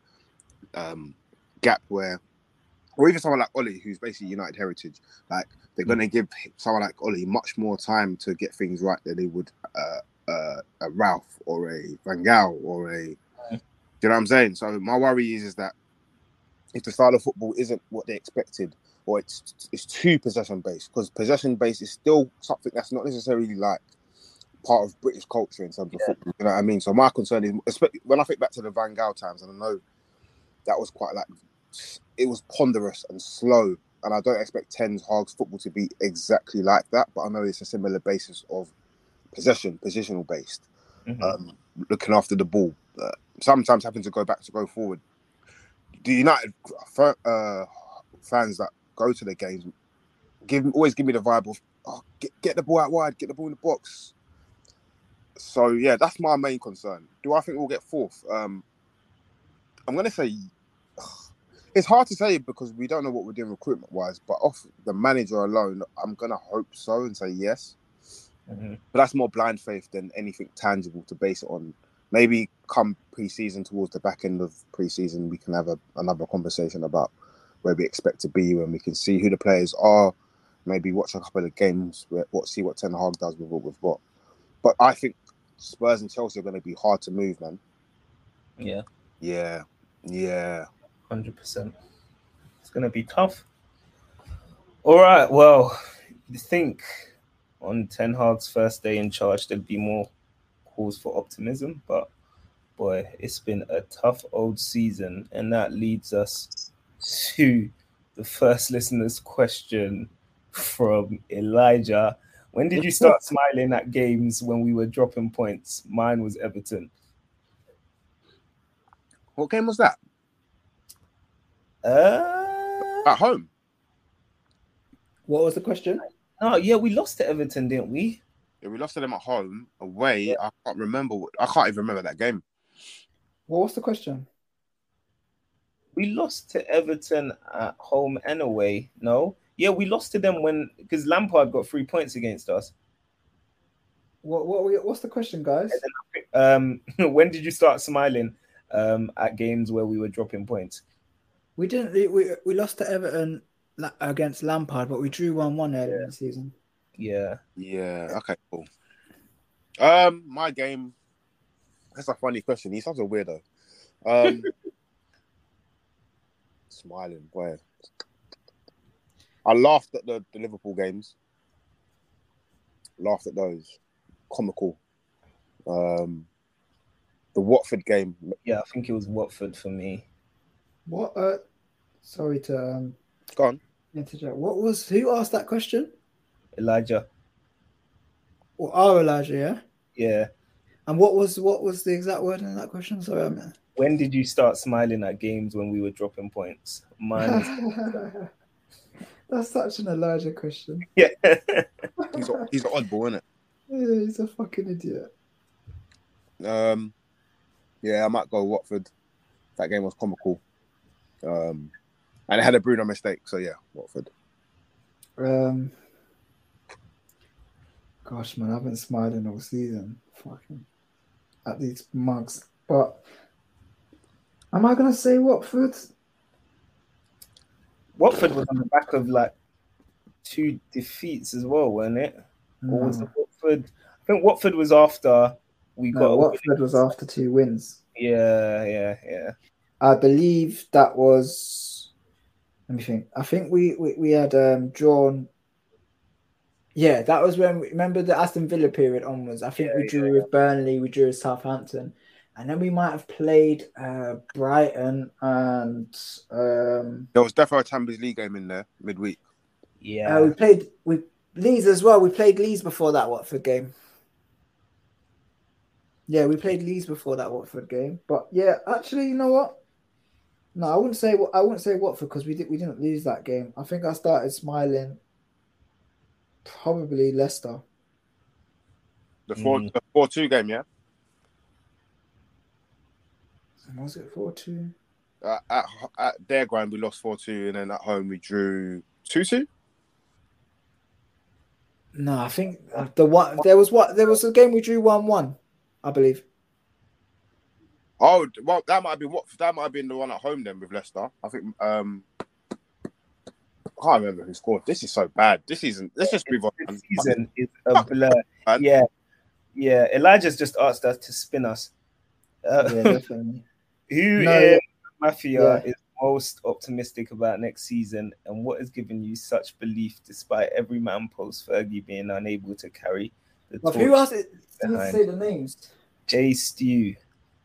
Speaker 6: gap where, or even someone like Ollie, who's basically United heritage, like they're going to give someone like Ollie much more time to get things right than they would a Ralph or a Van Gaal or a, you know what I'm saying? So my worry is that if the style of football isn't what they expected, or it's too possession based, because possession based is still something that's not necessarily like part of British culture in terms of football. You know what I mean? So my concern is, especially when I think back to the Van Gaal times, and I know that was quite like, it was ponderous and slow, and I don't expect Ten Hag's football to be exactly like that, but I know it's a similar basis of positional based, looking after the ball, sometimes having to go forward. The United fans that go to the games always give me the vibe of get the ball out wide, get the ball in the box. So yeah, that's my main concern. Do I think we'll get 4th? I'm going to say it's hard to say because we don't know what we're doing recruitment wise, but off the manager alone, I'm going to hope so and say yes. But that's more blind faith than anything tangible to base it on. Maybe come pre-season, towards the back end of pre-season, we can have another conversation about where we expect to be when we can see who the players are, maybe watch a couple of games, see what Ten Hag does with what we've got. But I think Spurs and Chelsea are going to be hard to move, man.
Speaker 5: Yeah.
Speaker 6: 100%.
Speaker 5: It's going to be tough. All right, well, you think on Ten Hag's first day in charge, there'd be more cause for optimism, but boy, it's been a tough old season, and that leads us to the first listener's question from Elijah. When did you start smiling at games when we were dropping points? Mine was Everton.
Speaker 6: What game was that? At home.
Speaker 7: What was the question?
Speaker 5: Oh, yeah, we lost to Everton, didn't we?
Speaker 6: Yeah, we lost to them at home. Away, yeah. I can't remember. I can't even remember that game.
Speaker 7: What was the question?
Speaker 5: We lost to Everton at home and away. No? Yeah, we lost to them because Lampard got 3 points against us.
Speaker 7: What's the question, guys?
Speaker 5: When did you start smiling at games where we were dropping points?
Speaker 7: We didn't. We lost to Everton against Lampard, but we drew 1-1 earlier in the season.
Speaker 5: Yeah.
Speaker 6: Yeah. Okay. Cool. My game. That's a funny question. He sounds a weirdo. Smiling, boy. I laughed at the Liverpool games. Laughed at those. Comical. The Watford game.
Speaker 5: Yeah, I think it was Watford for me.
Speaker 7: What? Sorry to
Speaker 6: Go on.
Speaker 7: interject. Who asked that question?
Speaker 5: Elijah.
Speaker 7: Or Elijah? Yeah.
Speaker 5: Yeah.
Speaker 7: And what was the exact word in that question? Sorry, I'm.
Speaker 5: When did you start smiling at games when we were dropping points? Mine was...
Speaker 7: That's such an Elijah question.
Speaker 5: Yeah.
Speaker 6: He's an oddball, isn't it?
Speaker 7: Yeah, he's a fucking idiot.
Speaker 6: Yeah, I might go Watford. That game was comical. And it had a Bruno mistake, so yeah, Watford.
Speaker 7: Gosh, man, I've been smiling all season. Fucking at these mugs. But am I gonna say Watford?
Speaker 5: Watford was on the back of like 2 defeats as well, wasn't it?
Speaker 7: No.
Speaker 5: Or was it Watford? I think Watford was after we got.
Speaker 7: Watford was after 2 wins.
Speaker 5: Yeah.
Speaker 7: I believe that was. Let me think. I think we had drawn. Yeah, that was when remember the Aston Villa period onwards. I think we drew with Burnley, we drew with Southampton, and then we might have played Brighton and.
Speaker 6: There was definitely a Champions League game in there midweek.
Speaker 5: Yeah,
Speaker 7: we played Leeds as well. We played Leeds before that Watford game. Yeah, we played Leeds before that Watford game. But yeah, actually, you know what? No, I wouldn't say Watford because we didn't lose that game. I think I started smiling. Probably Leicester.
Speaker 6: The 4-2 game, yeah?
Speaker 7: Was it 4-2?
Speaker 6: At their ground, we lost 4-2, and then at home, we drew 2-2?
Speaker 7: No, I think there was a game we drew 1-1, I believe.
Speaker 6: Oh, well, that might have been the one at home then with Leicester. I think I can't remember who scored. This is so bad. This season, let's just move on.
Speaker 5: This season is a blur. Yeah. Elijah's just asked us to spin us.
Speaker 7: Yeah, definitely.
Speaker 5: Who in Mafia is most optimistic about next season, and what has given you such belief despite every man post Fergie being unable to carry the torch?
Speaker 7: Who asked it? Didn't say the names.
Speaker 5: J Stew.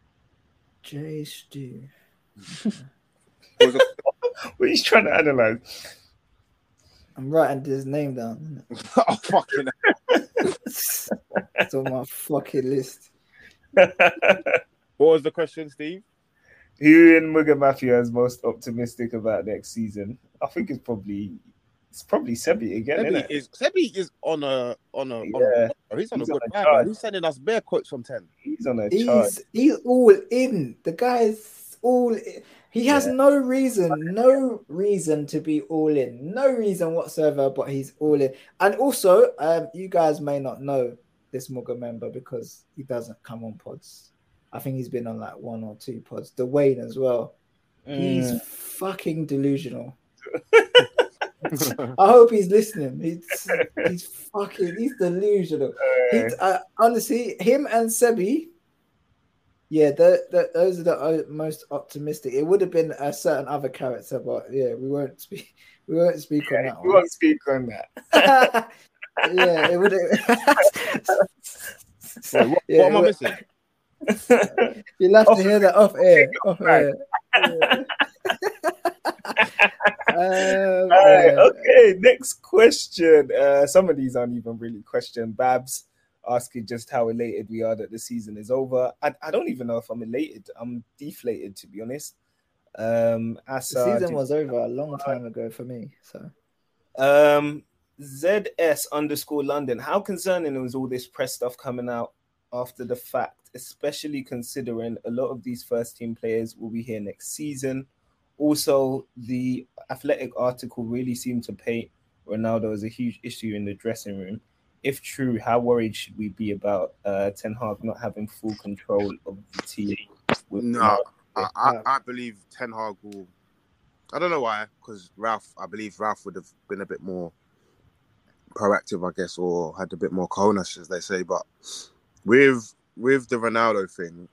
Speaker 5: What are you trying to analyze?
Speaker 7: I'm writing his name down.
Speaker 6: Oh, fucking
Speaker 7: it's on my fucking list.
Speaker 6: What was the question, Steve?
Speaker 5: Who in Mugger Mafia is most optimistic about next season? I think it's probably Sebi again, isn't it?
Speaker 6: Sebi is on a he's on a good vibe. He's sending us bare quotes from 10.
Speaker 5: He's on a chart.
Speaker 7: He's all in. The guy's all in. He has no reason to be all in. No reason whatsoever, but he's all in. And also, you guys may not know this Mugger member because he doesn't come on pods. I think he's been on like 1 or 2 pods. Dwayne as well. He's fucking delusional. I hope he's listening. He's delusional. Honestly, him and Sebi. Yeah, those are the most optimistic. It would have been a certain other character, but yeah, we won't speak on that one.
Speaker 5: We won't speak on that.
Speaker 7: Yeah, it would have.
Speaker 6: What am I missing?
Speaker 7: You'll have to hear that off air.
Speaker 5: Okay, next question. Some of these aren't even really question. Babs asking just how elated we are that the season is over. I don't even know if I'm elated. I'm deflated, to be honest.
Speaker 7: The season was over a long time ago for me. So,
Speaker 5: ZS_London. How concerning was all this press stuff coming out after the fact, especially considering a lot of these first team players will be here next season? Also, the Athletic article really seemed to paint Ronaldo as a huge issue in the dressing room. If true, how worried should we be about Ten Hag not having full control of the team?
Speaker 6: No, I believe Ten Hag will. I don't know why, because I believe Ralph would have been a bit more proactive, I guess, or had a bit more cojones, as they say. But with the Ronaldo thing,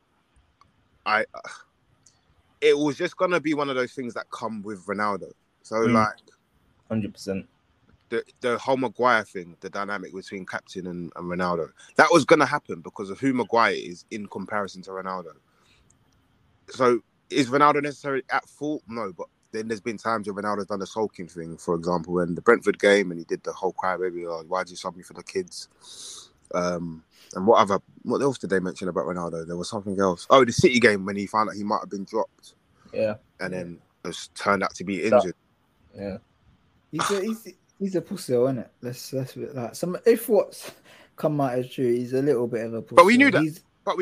Speaker 6: it was just gonna be one of those things that come with Ronaldo. So like,
Speaker 5: 100%.
Speaker 6: The whole Maguire thing, the dynamic between captain and Ronaldo, that was gonna happen because of who Maguire is in comparison to Ronaldo. So is Ronaldo necessarily at fault? No, but then there's been times where Ronaldo's done the sulking thing, for example, in the Brentford game, and he did the whole crybaby, why did you sub me for the kids? And what else did they mention about Ronaldo? There was something else. Oh, the City game when he found out he might have been dropped.
Speaker 5: Yeah.
Speaker 6: And then it turned out to be injured.
Speaker 5: Yeah.
Speaker 7: He's a pussy, isn't it? Let's like if what's come out is true, he's a little bit of a pussy.
Speaker 6: But we knew that.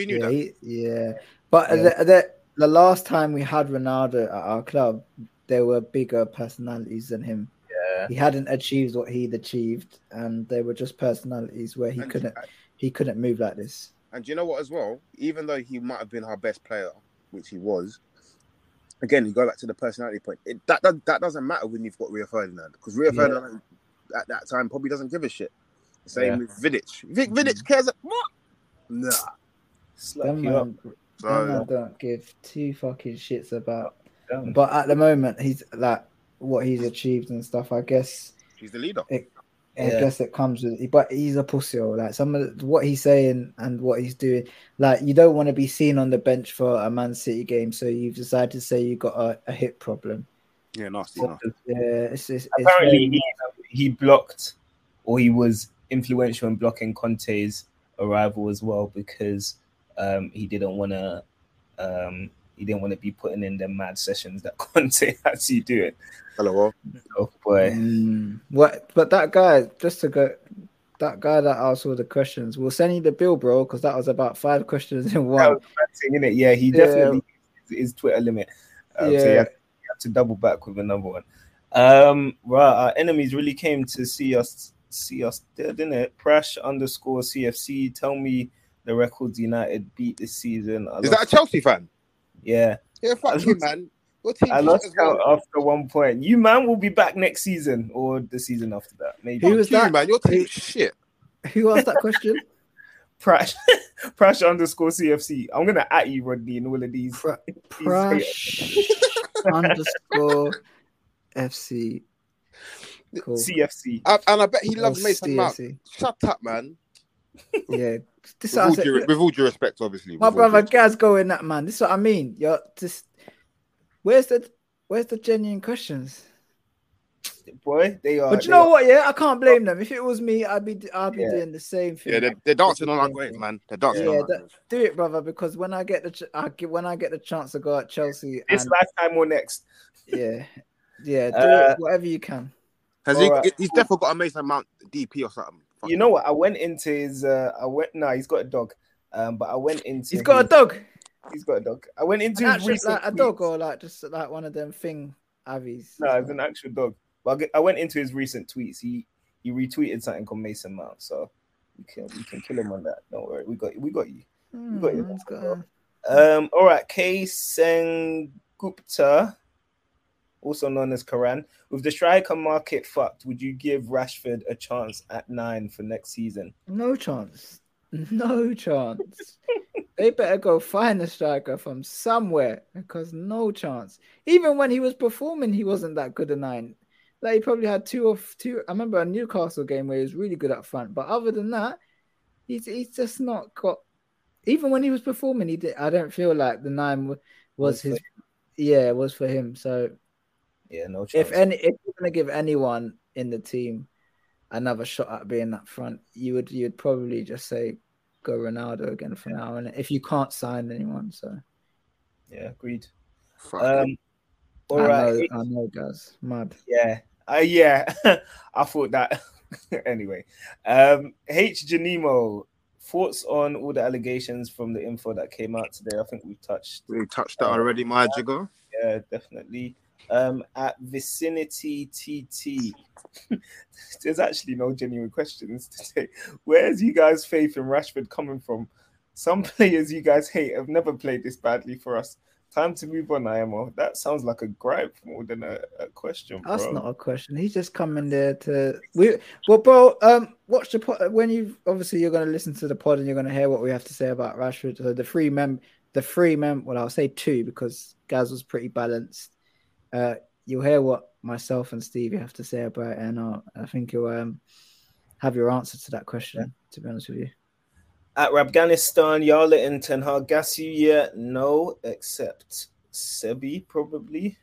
Speaker 7: But the last time we had Ronaldo at our club, there were bigger personalities than him.
Speaker 5: Yeah.
Speaker 7: He hadn't achieved what he'd achieved, and they were just personalities where he couldn't move like this.
Speaker 6: And do you know what as well? Even though he might have been our best player, which he was, again, you go back to the personality point. That doesn't matter when you've got Rio Ferdinand, because Rio Ferdinand at that time probably doesn't give a shit. The same with Vidic. You think Vidic cares? What? Nah.
Speaker 7: Man don't give two fucking shits about. But at the moment, he's like what he's achieved and stuff. I guess
Speaker 6: he's the leader.
Speaker 7: I guess it comes with, but he's a pussy. Like some of what he's saying and what he's doing. Like you don't want to be seen on the bench for a Man City game, so you've decided to say you got a hip problem.
Speaker 6: Yeah, nasty.
Speaker 5: Apparently, he blocked, or he was influential in blocking Conte's arrival as well because he didn't want to. He didn't want to be putting in them mad sessions that Conte had to do it.
Speaker 6: Hello,
Speaker 5: oh boy.
Speaker 7: What? But that guy, that guy that asked all the questions, we'll send you the bill, bro, because that was about 5 questions in one.
Speaker 5: That was a thing, innit? Yeah, he definitely his Twitter limit. So you have to double back with another one. Right, our enemies really came to see us dead, didn't it? Prash_CFC. Tell me the records United beat this season.
Speaker 6: Is that a Chelsea fan?
Speaker 5: Yeah.
Speaker 6: Yeah, fuck you, man.
Speaker 5: I lost count after 1 point. You, man, will be back next season or the season after that. Maybe.
Speaker 7: Who was that,
Speaker 6: man? Your team shit.
Speaker 7: Who asked that question?
Speaker 5: Prash_CFC. I'm gonna at you, Rodney, in all of these.
Speaker 7: Prash_FC. Cool.
Speaker 5: CFC.
Speaker 6: And I bet he loves Mason Mount. Shut up, man.
Speaker 7: Yeah.
Speaker 6: With all due respect, obviously.
Speaker 7: My brother Gaz going that, man. This is what I mean. You're just where's the genuine questions?
Speaker 5: Boy, they are.
Speaker 7: But you know what? Yeah, I can't blame them. If it was me, I'd be doing the same thing.
Speaker 6: Yeah, they're dancing on our grave, man. They're dancing on our grave.
Speaker 7: Do it, brother, because when I get the chance to go at Chelsea,
Speaker 5: this lifetime or next.
Speaker 7: Yeah, do it, whatever you can.
Speaker 6: He's definitely got a Mason Mount DP or something.
Speaker 5: You know what? I went into his. He's got a dog. But I went into.
Speaker 7: He's got a dog.
Speaker 5: He's got a dog. I went into his recent
Speaker 7: like a dog or like just like one of them thing Avies.
Speaker 5: No, it's an actual dog. But I went into his recent tweets. He retweeted something called Mason Mount, so we can kill him on that. Don't worry, we got you. We got you. All right, K Sengupta, also known as Karan. With the striker market fucked, would you give Rashford a chance at 9 for next season?
Speaker 7: No chance. They better go find a striker from somewhere because no chance. Even when he was performing, he wasn't that good at 9. Like he probably had two. I remember a Newcastle game where he was really good up front, but other than that, he's just not got. Even when he was performing, he did. I don't feel like the 9 was his. Yeah, it was for him. So
Speaker 5: Yeah, no chance.
Speaker 7: If you're gonna give anyone in the team another shot at being that front, you'd probably just say go Ronaldo again for now, and if you can't sign anyone, so
Speaker 5: yeah, agreed.
Speaker 6: Fuck.
Speaker 5: All right,
Speaker 7: I know, guys, mad.
Speaker 5: yeah, I thought that. Anyway, H. Janimo, thoughts on all the allegations from the info that came out today? I think we touched
Speaker 6: that already, my jigger.
Speaker 5: Yeah, definitely. At Vicinity TT, there's actually no genuine questions today. Where's you guys' faith in Rashford coming from? Some players you guys hate have never played this badly for us. Time to move on, IMO. That sounds like a gripe more than a question, bro.
Speaker 7: That's not a question. He's just coming there to bro. Watch the pod when you're going to listen to the pod and you're going to hear what we have to say about Rashford. So the three mem. Well, I'll say two because Gaz was pretty balanced. You'll hear what myself and Stevie have to say about it, and I think you'll have your answer to that question. To be honest with you.
Speaker 5: At Afghanistan, y'all letting Ten Hag gas you yet? No, except Sebi probably.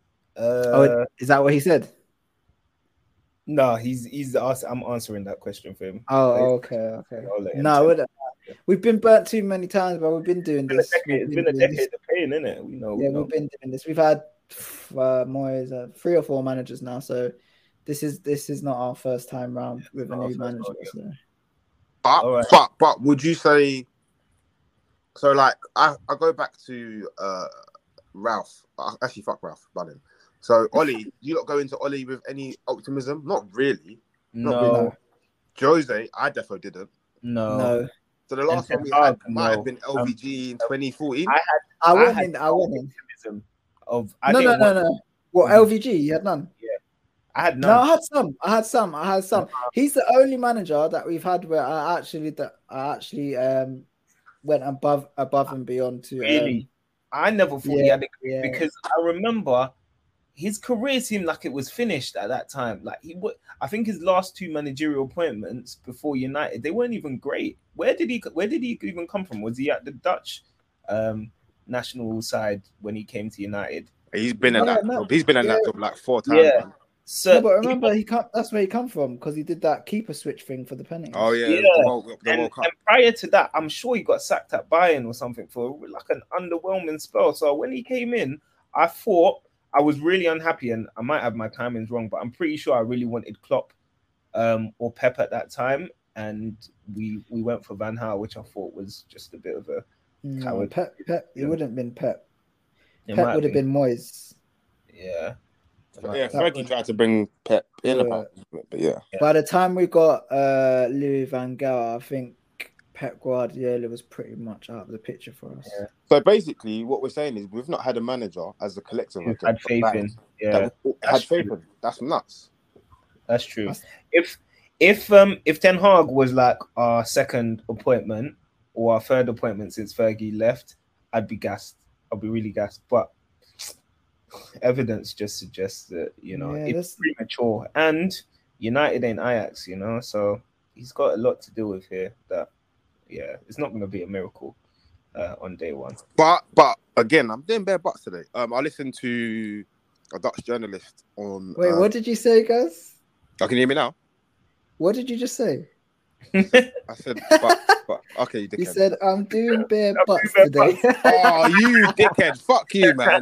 Speaker 7: Is that what he said?
Speaker 5: No, he's I'm answering that question for him.
Speaker 7: Oh, okay. No, we've been burnt too many times, but we've been doing this.
Speaker 5: It's been a decade of pain, isn't it? We know.
Speaker 7: We've been doing this. We've had Moyes, 3 or 4 managers now, so this is not our first time round with a new manager. So.
Speaker 6: But would you say so? Like I go back to Ralph. Actually, fuck Ralph Bunning. So Ollie, you not go into Ollie with any optimism? Not really.
Speaker 5: No.
Speaker 6: Jose, I definitely didn't.
Speaker 5: No.
Speaker 6: So the last one we had might have been LVG in 2014.
Speaker 7: I went in.
Speaker 5: Optimism of
Speaker 7: no. What LVG? You had none.
Speaker 5: I had none.
Speaker 7: No, I had some. He's the only manager that we've had where I actually went above and beyond to.
Speaker 5: Really, I never thought he had a career because I remember his career seemed like it was finished at that time. Like I think his last 2 managerial appointments before United, they weren't even great. Where did he even come from? Was he at the Dutch national side when he came to United?
Speaker 6: He's been in that job. He's been in that job like 4 times.
Speaker 7: Yeah. So, but remember, that's where he come from because he did that keeper switch thing for the penalties.
Speaker 6: Oh yeah. The World Cup.
Speaker 5: And prior to that, I'm sure he got sacked at Bayern or something for like an underwhelming spell. So when he came in, I thought I was really unhappy, and I might have my timings wrong, but I'm pretty sure I really wanted Klopp or Pep at that time, and we went for Van Gaal, which I thought was just a bit of a coward.
Speaker 7: Pep, it wouldn't have been Pep. Pep would have been Moyes.
Speaker 5: Yeah.
Speaker 6: Yeah, Fergie tried to bring Pep in about it, but yeah.
Speaker 7: By the time we got Louis Van Gaal, I think Pep Guardiola was pretty much out of the picture for us.
Speaker 6: Yeah. So basically, what we're saying is we've not had a manager as a collective
Speaker 5: had faith in. Yeah,
Speaker 6: had faith in. That's nuts.
Speaker 5: That's true. If Ten Hag was like our second appointment or our third appointment since Fergie left, I'd be gassed. I'd be really gassed, but evidence just suggests that it's premature, and United ain't Ajax, so he's got a lot to deal with here. That it's not going to be a miracle on day one.
Speaker 6: But again, I'm doing bare butts today. I listened to a Dutch journalist on.
Speaker 7: Wait, what did you say, guys?
Speaker 6: Can you hear me now?
Speaker 7: What did you just say?
Speaker 6: I said, but okay, you dickhead.
Speaker 7: You said I'm doing bare butts today.
Speaker 6: Oh, you dickhead! Fuck you, man.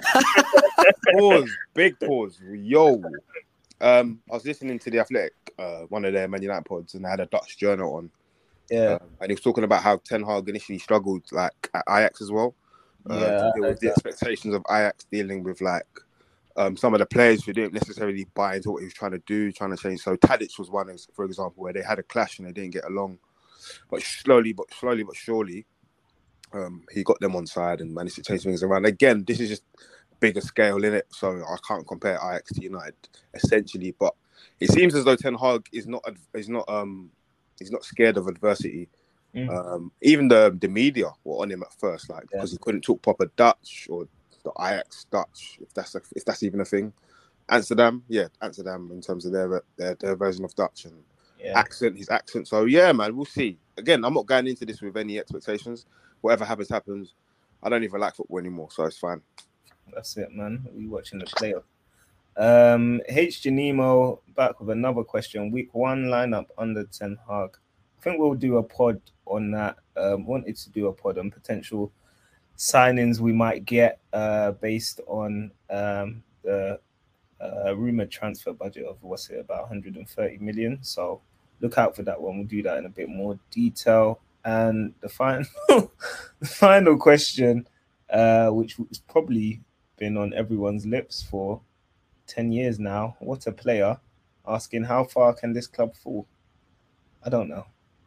Speaker 6: Big pause. Yo, I was listening to the Athletic, one of their Man United pods, and they had a Dutch journal on.
Speaker 5: Yeah,
Speaker 6: and he was talking about how Ten Hag initially struggled, like at Ajax as well. There was the expectations of Ajax dealing with like some of the players who didn't necessarily buy into what he was trying to do, trying to change. So Tadic was one, for example, where they had a clash and they didn't get along. But slowly but surely, he got them on side and managed to change things around. Again, this is just bigger scale in it, so I can't compare Ajax to United essentially. But it seems as though Ten Hag is not scared of adversity. Even the media were on him at first, like because he couldn't talk proper Dutch or the Ajax Dutch, if that's even a thing. Amsterdam in terms of their version of Dutch and his accent. So yeah, man, we'll see. Again, I'm not going into this with any expectations. Whatever happens. I don't even like football anymore, so it's fine.
Speaker 5: That's it, man. We watching the playoff. H. Janimo back with another question. Week 1 lineup under Ten Hag. I think we'll do a pod on that. Wanted to do a pod on potential signings we might get based on the rumored transfer budget of about 130 million. So look out for that one. We'll do that in a bit more detail. And the final question, which has probably been on everyone's lips for 10 years now. What a player. Asking how far can this club fall? I don't know.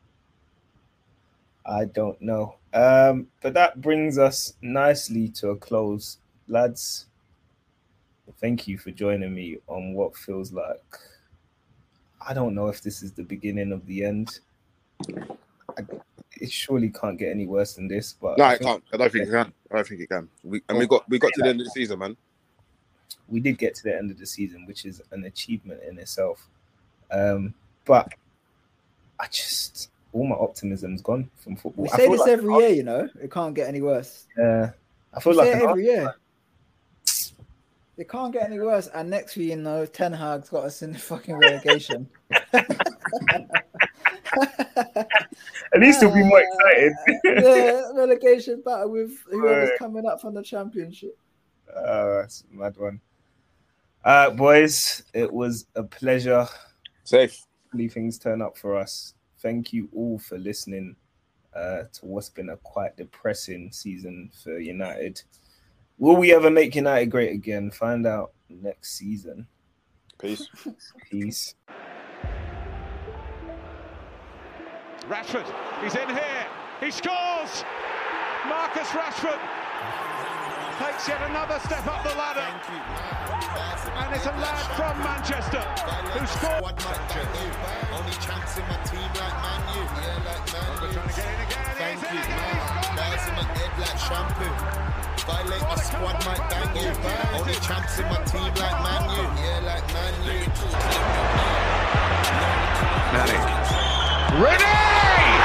Speaker 5: But that brings us nicely to a close. Lads, thank you for joining me on what feels like, I don't know if this is the beginning of the end. It surely can't get any worse than this. But
Speaker 6: no, it can't. I don't think it can. We got to the end of the season, man.
Speaker 5: We did get to the end of the season, which is an achievement in itself. But all my optimism's gone from football.
Speaker 7: We say this every year, you know. It can't get any worse.
Speaker 5: I feel like
Speaker 7: every year. It can't get any worse. And next year, you know, Ten Hag's got us in the fucking relegation.
Speaker 5: At least we'll be more excited.
Speaker 7: Yeah, relegation battle with whoever's coming up from the championship.
Speaker 5: That's a mad one. Boys, it was a pleasure.
Speaker 6: Safe.
Speaker 5: Hopefully things turn up for us. Thank you all for listening to what's been a quite depressing season for United. Will we ever make United great again? Find out next season.
Speaker 6: Peace.
Speaker 5: Peace.
Speaker 3: Rashford, he's in here. He scores! Marcus Rashford takes yet another step up the ladder. And it's a lad from Manchester who scored.
Speaker 4: Only chance in my team like Man U. Yeah, like Man U.
Speaker 3: Trying to get in again.
Speaker 4: Thank you. Bars in my head like shampoo. Violate my squad might bang you. Only chance in my team like Man U. Yeah, like Man U.
Speaker 3: Nani. Ready!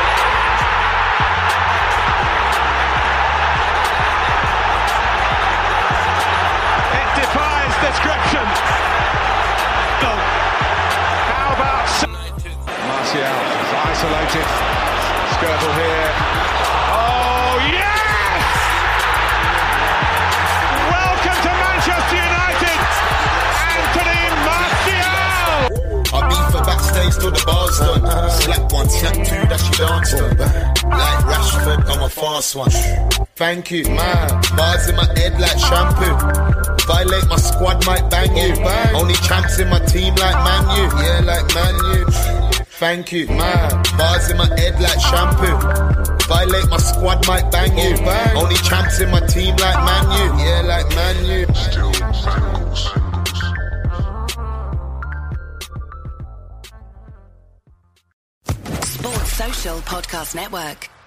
Speaker 3: Defies description. How about Martial is isolated. Skirtle here. Oh yes! Welcome to Manchester United, Anthony Martial.
Speaker 4: I beat for backstage till the bar's done. Slap one, slap two, that she danced on. Like Rashford, I'm a fast one. Thank you, man. Bars in my head like shampoo. Violate my squad, might bang you. Only champs in my team like Man U. Yeah, like Man U. Thank you, man. Bars in my head like shampoo. Violate my squad, might bang you. Only champs in my team like Man U. Yeah, like Man U.
Speaker 9: Sports Social Podcast Network.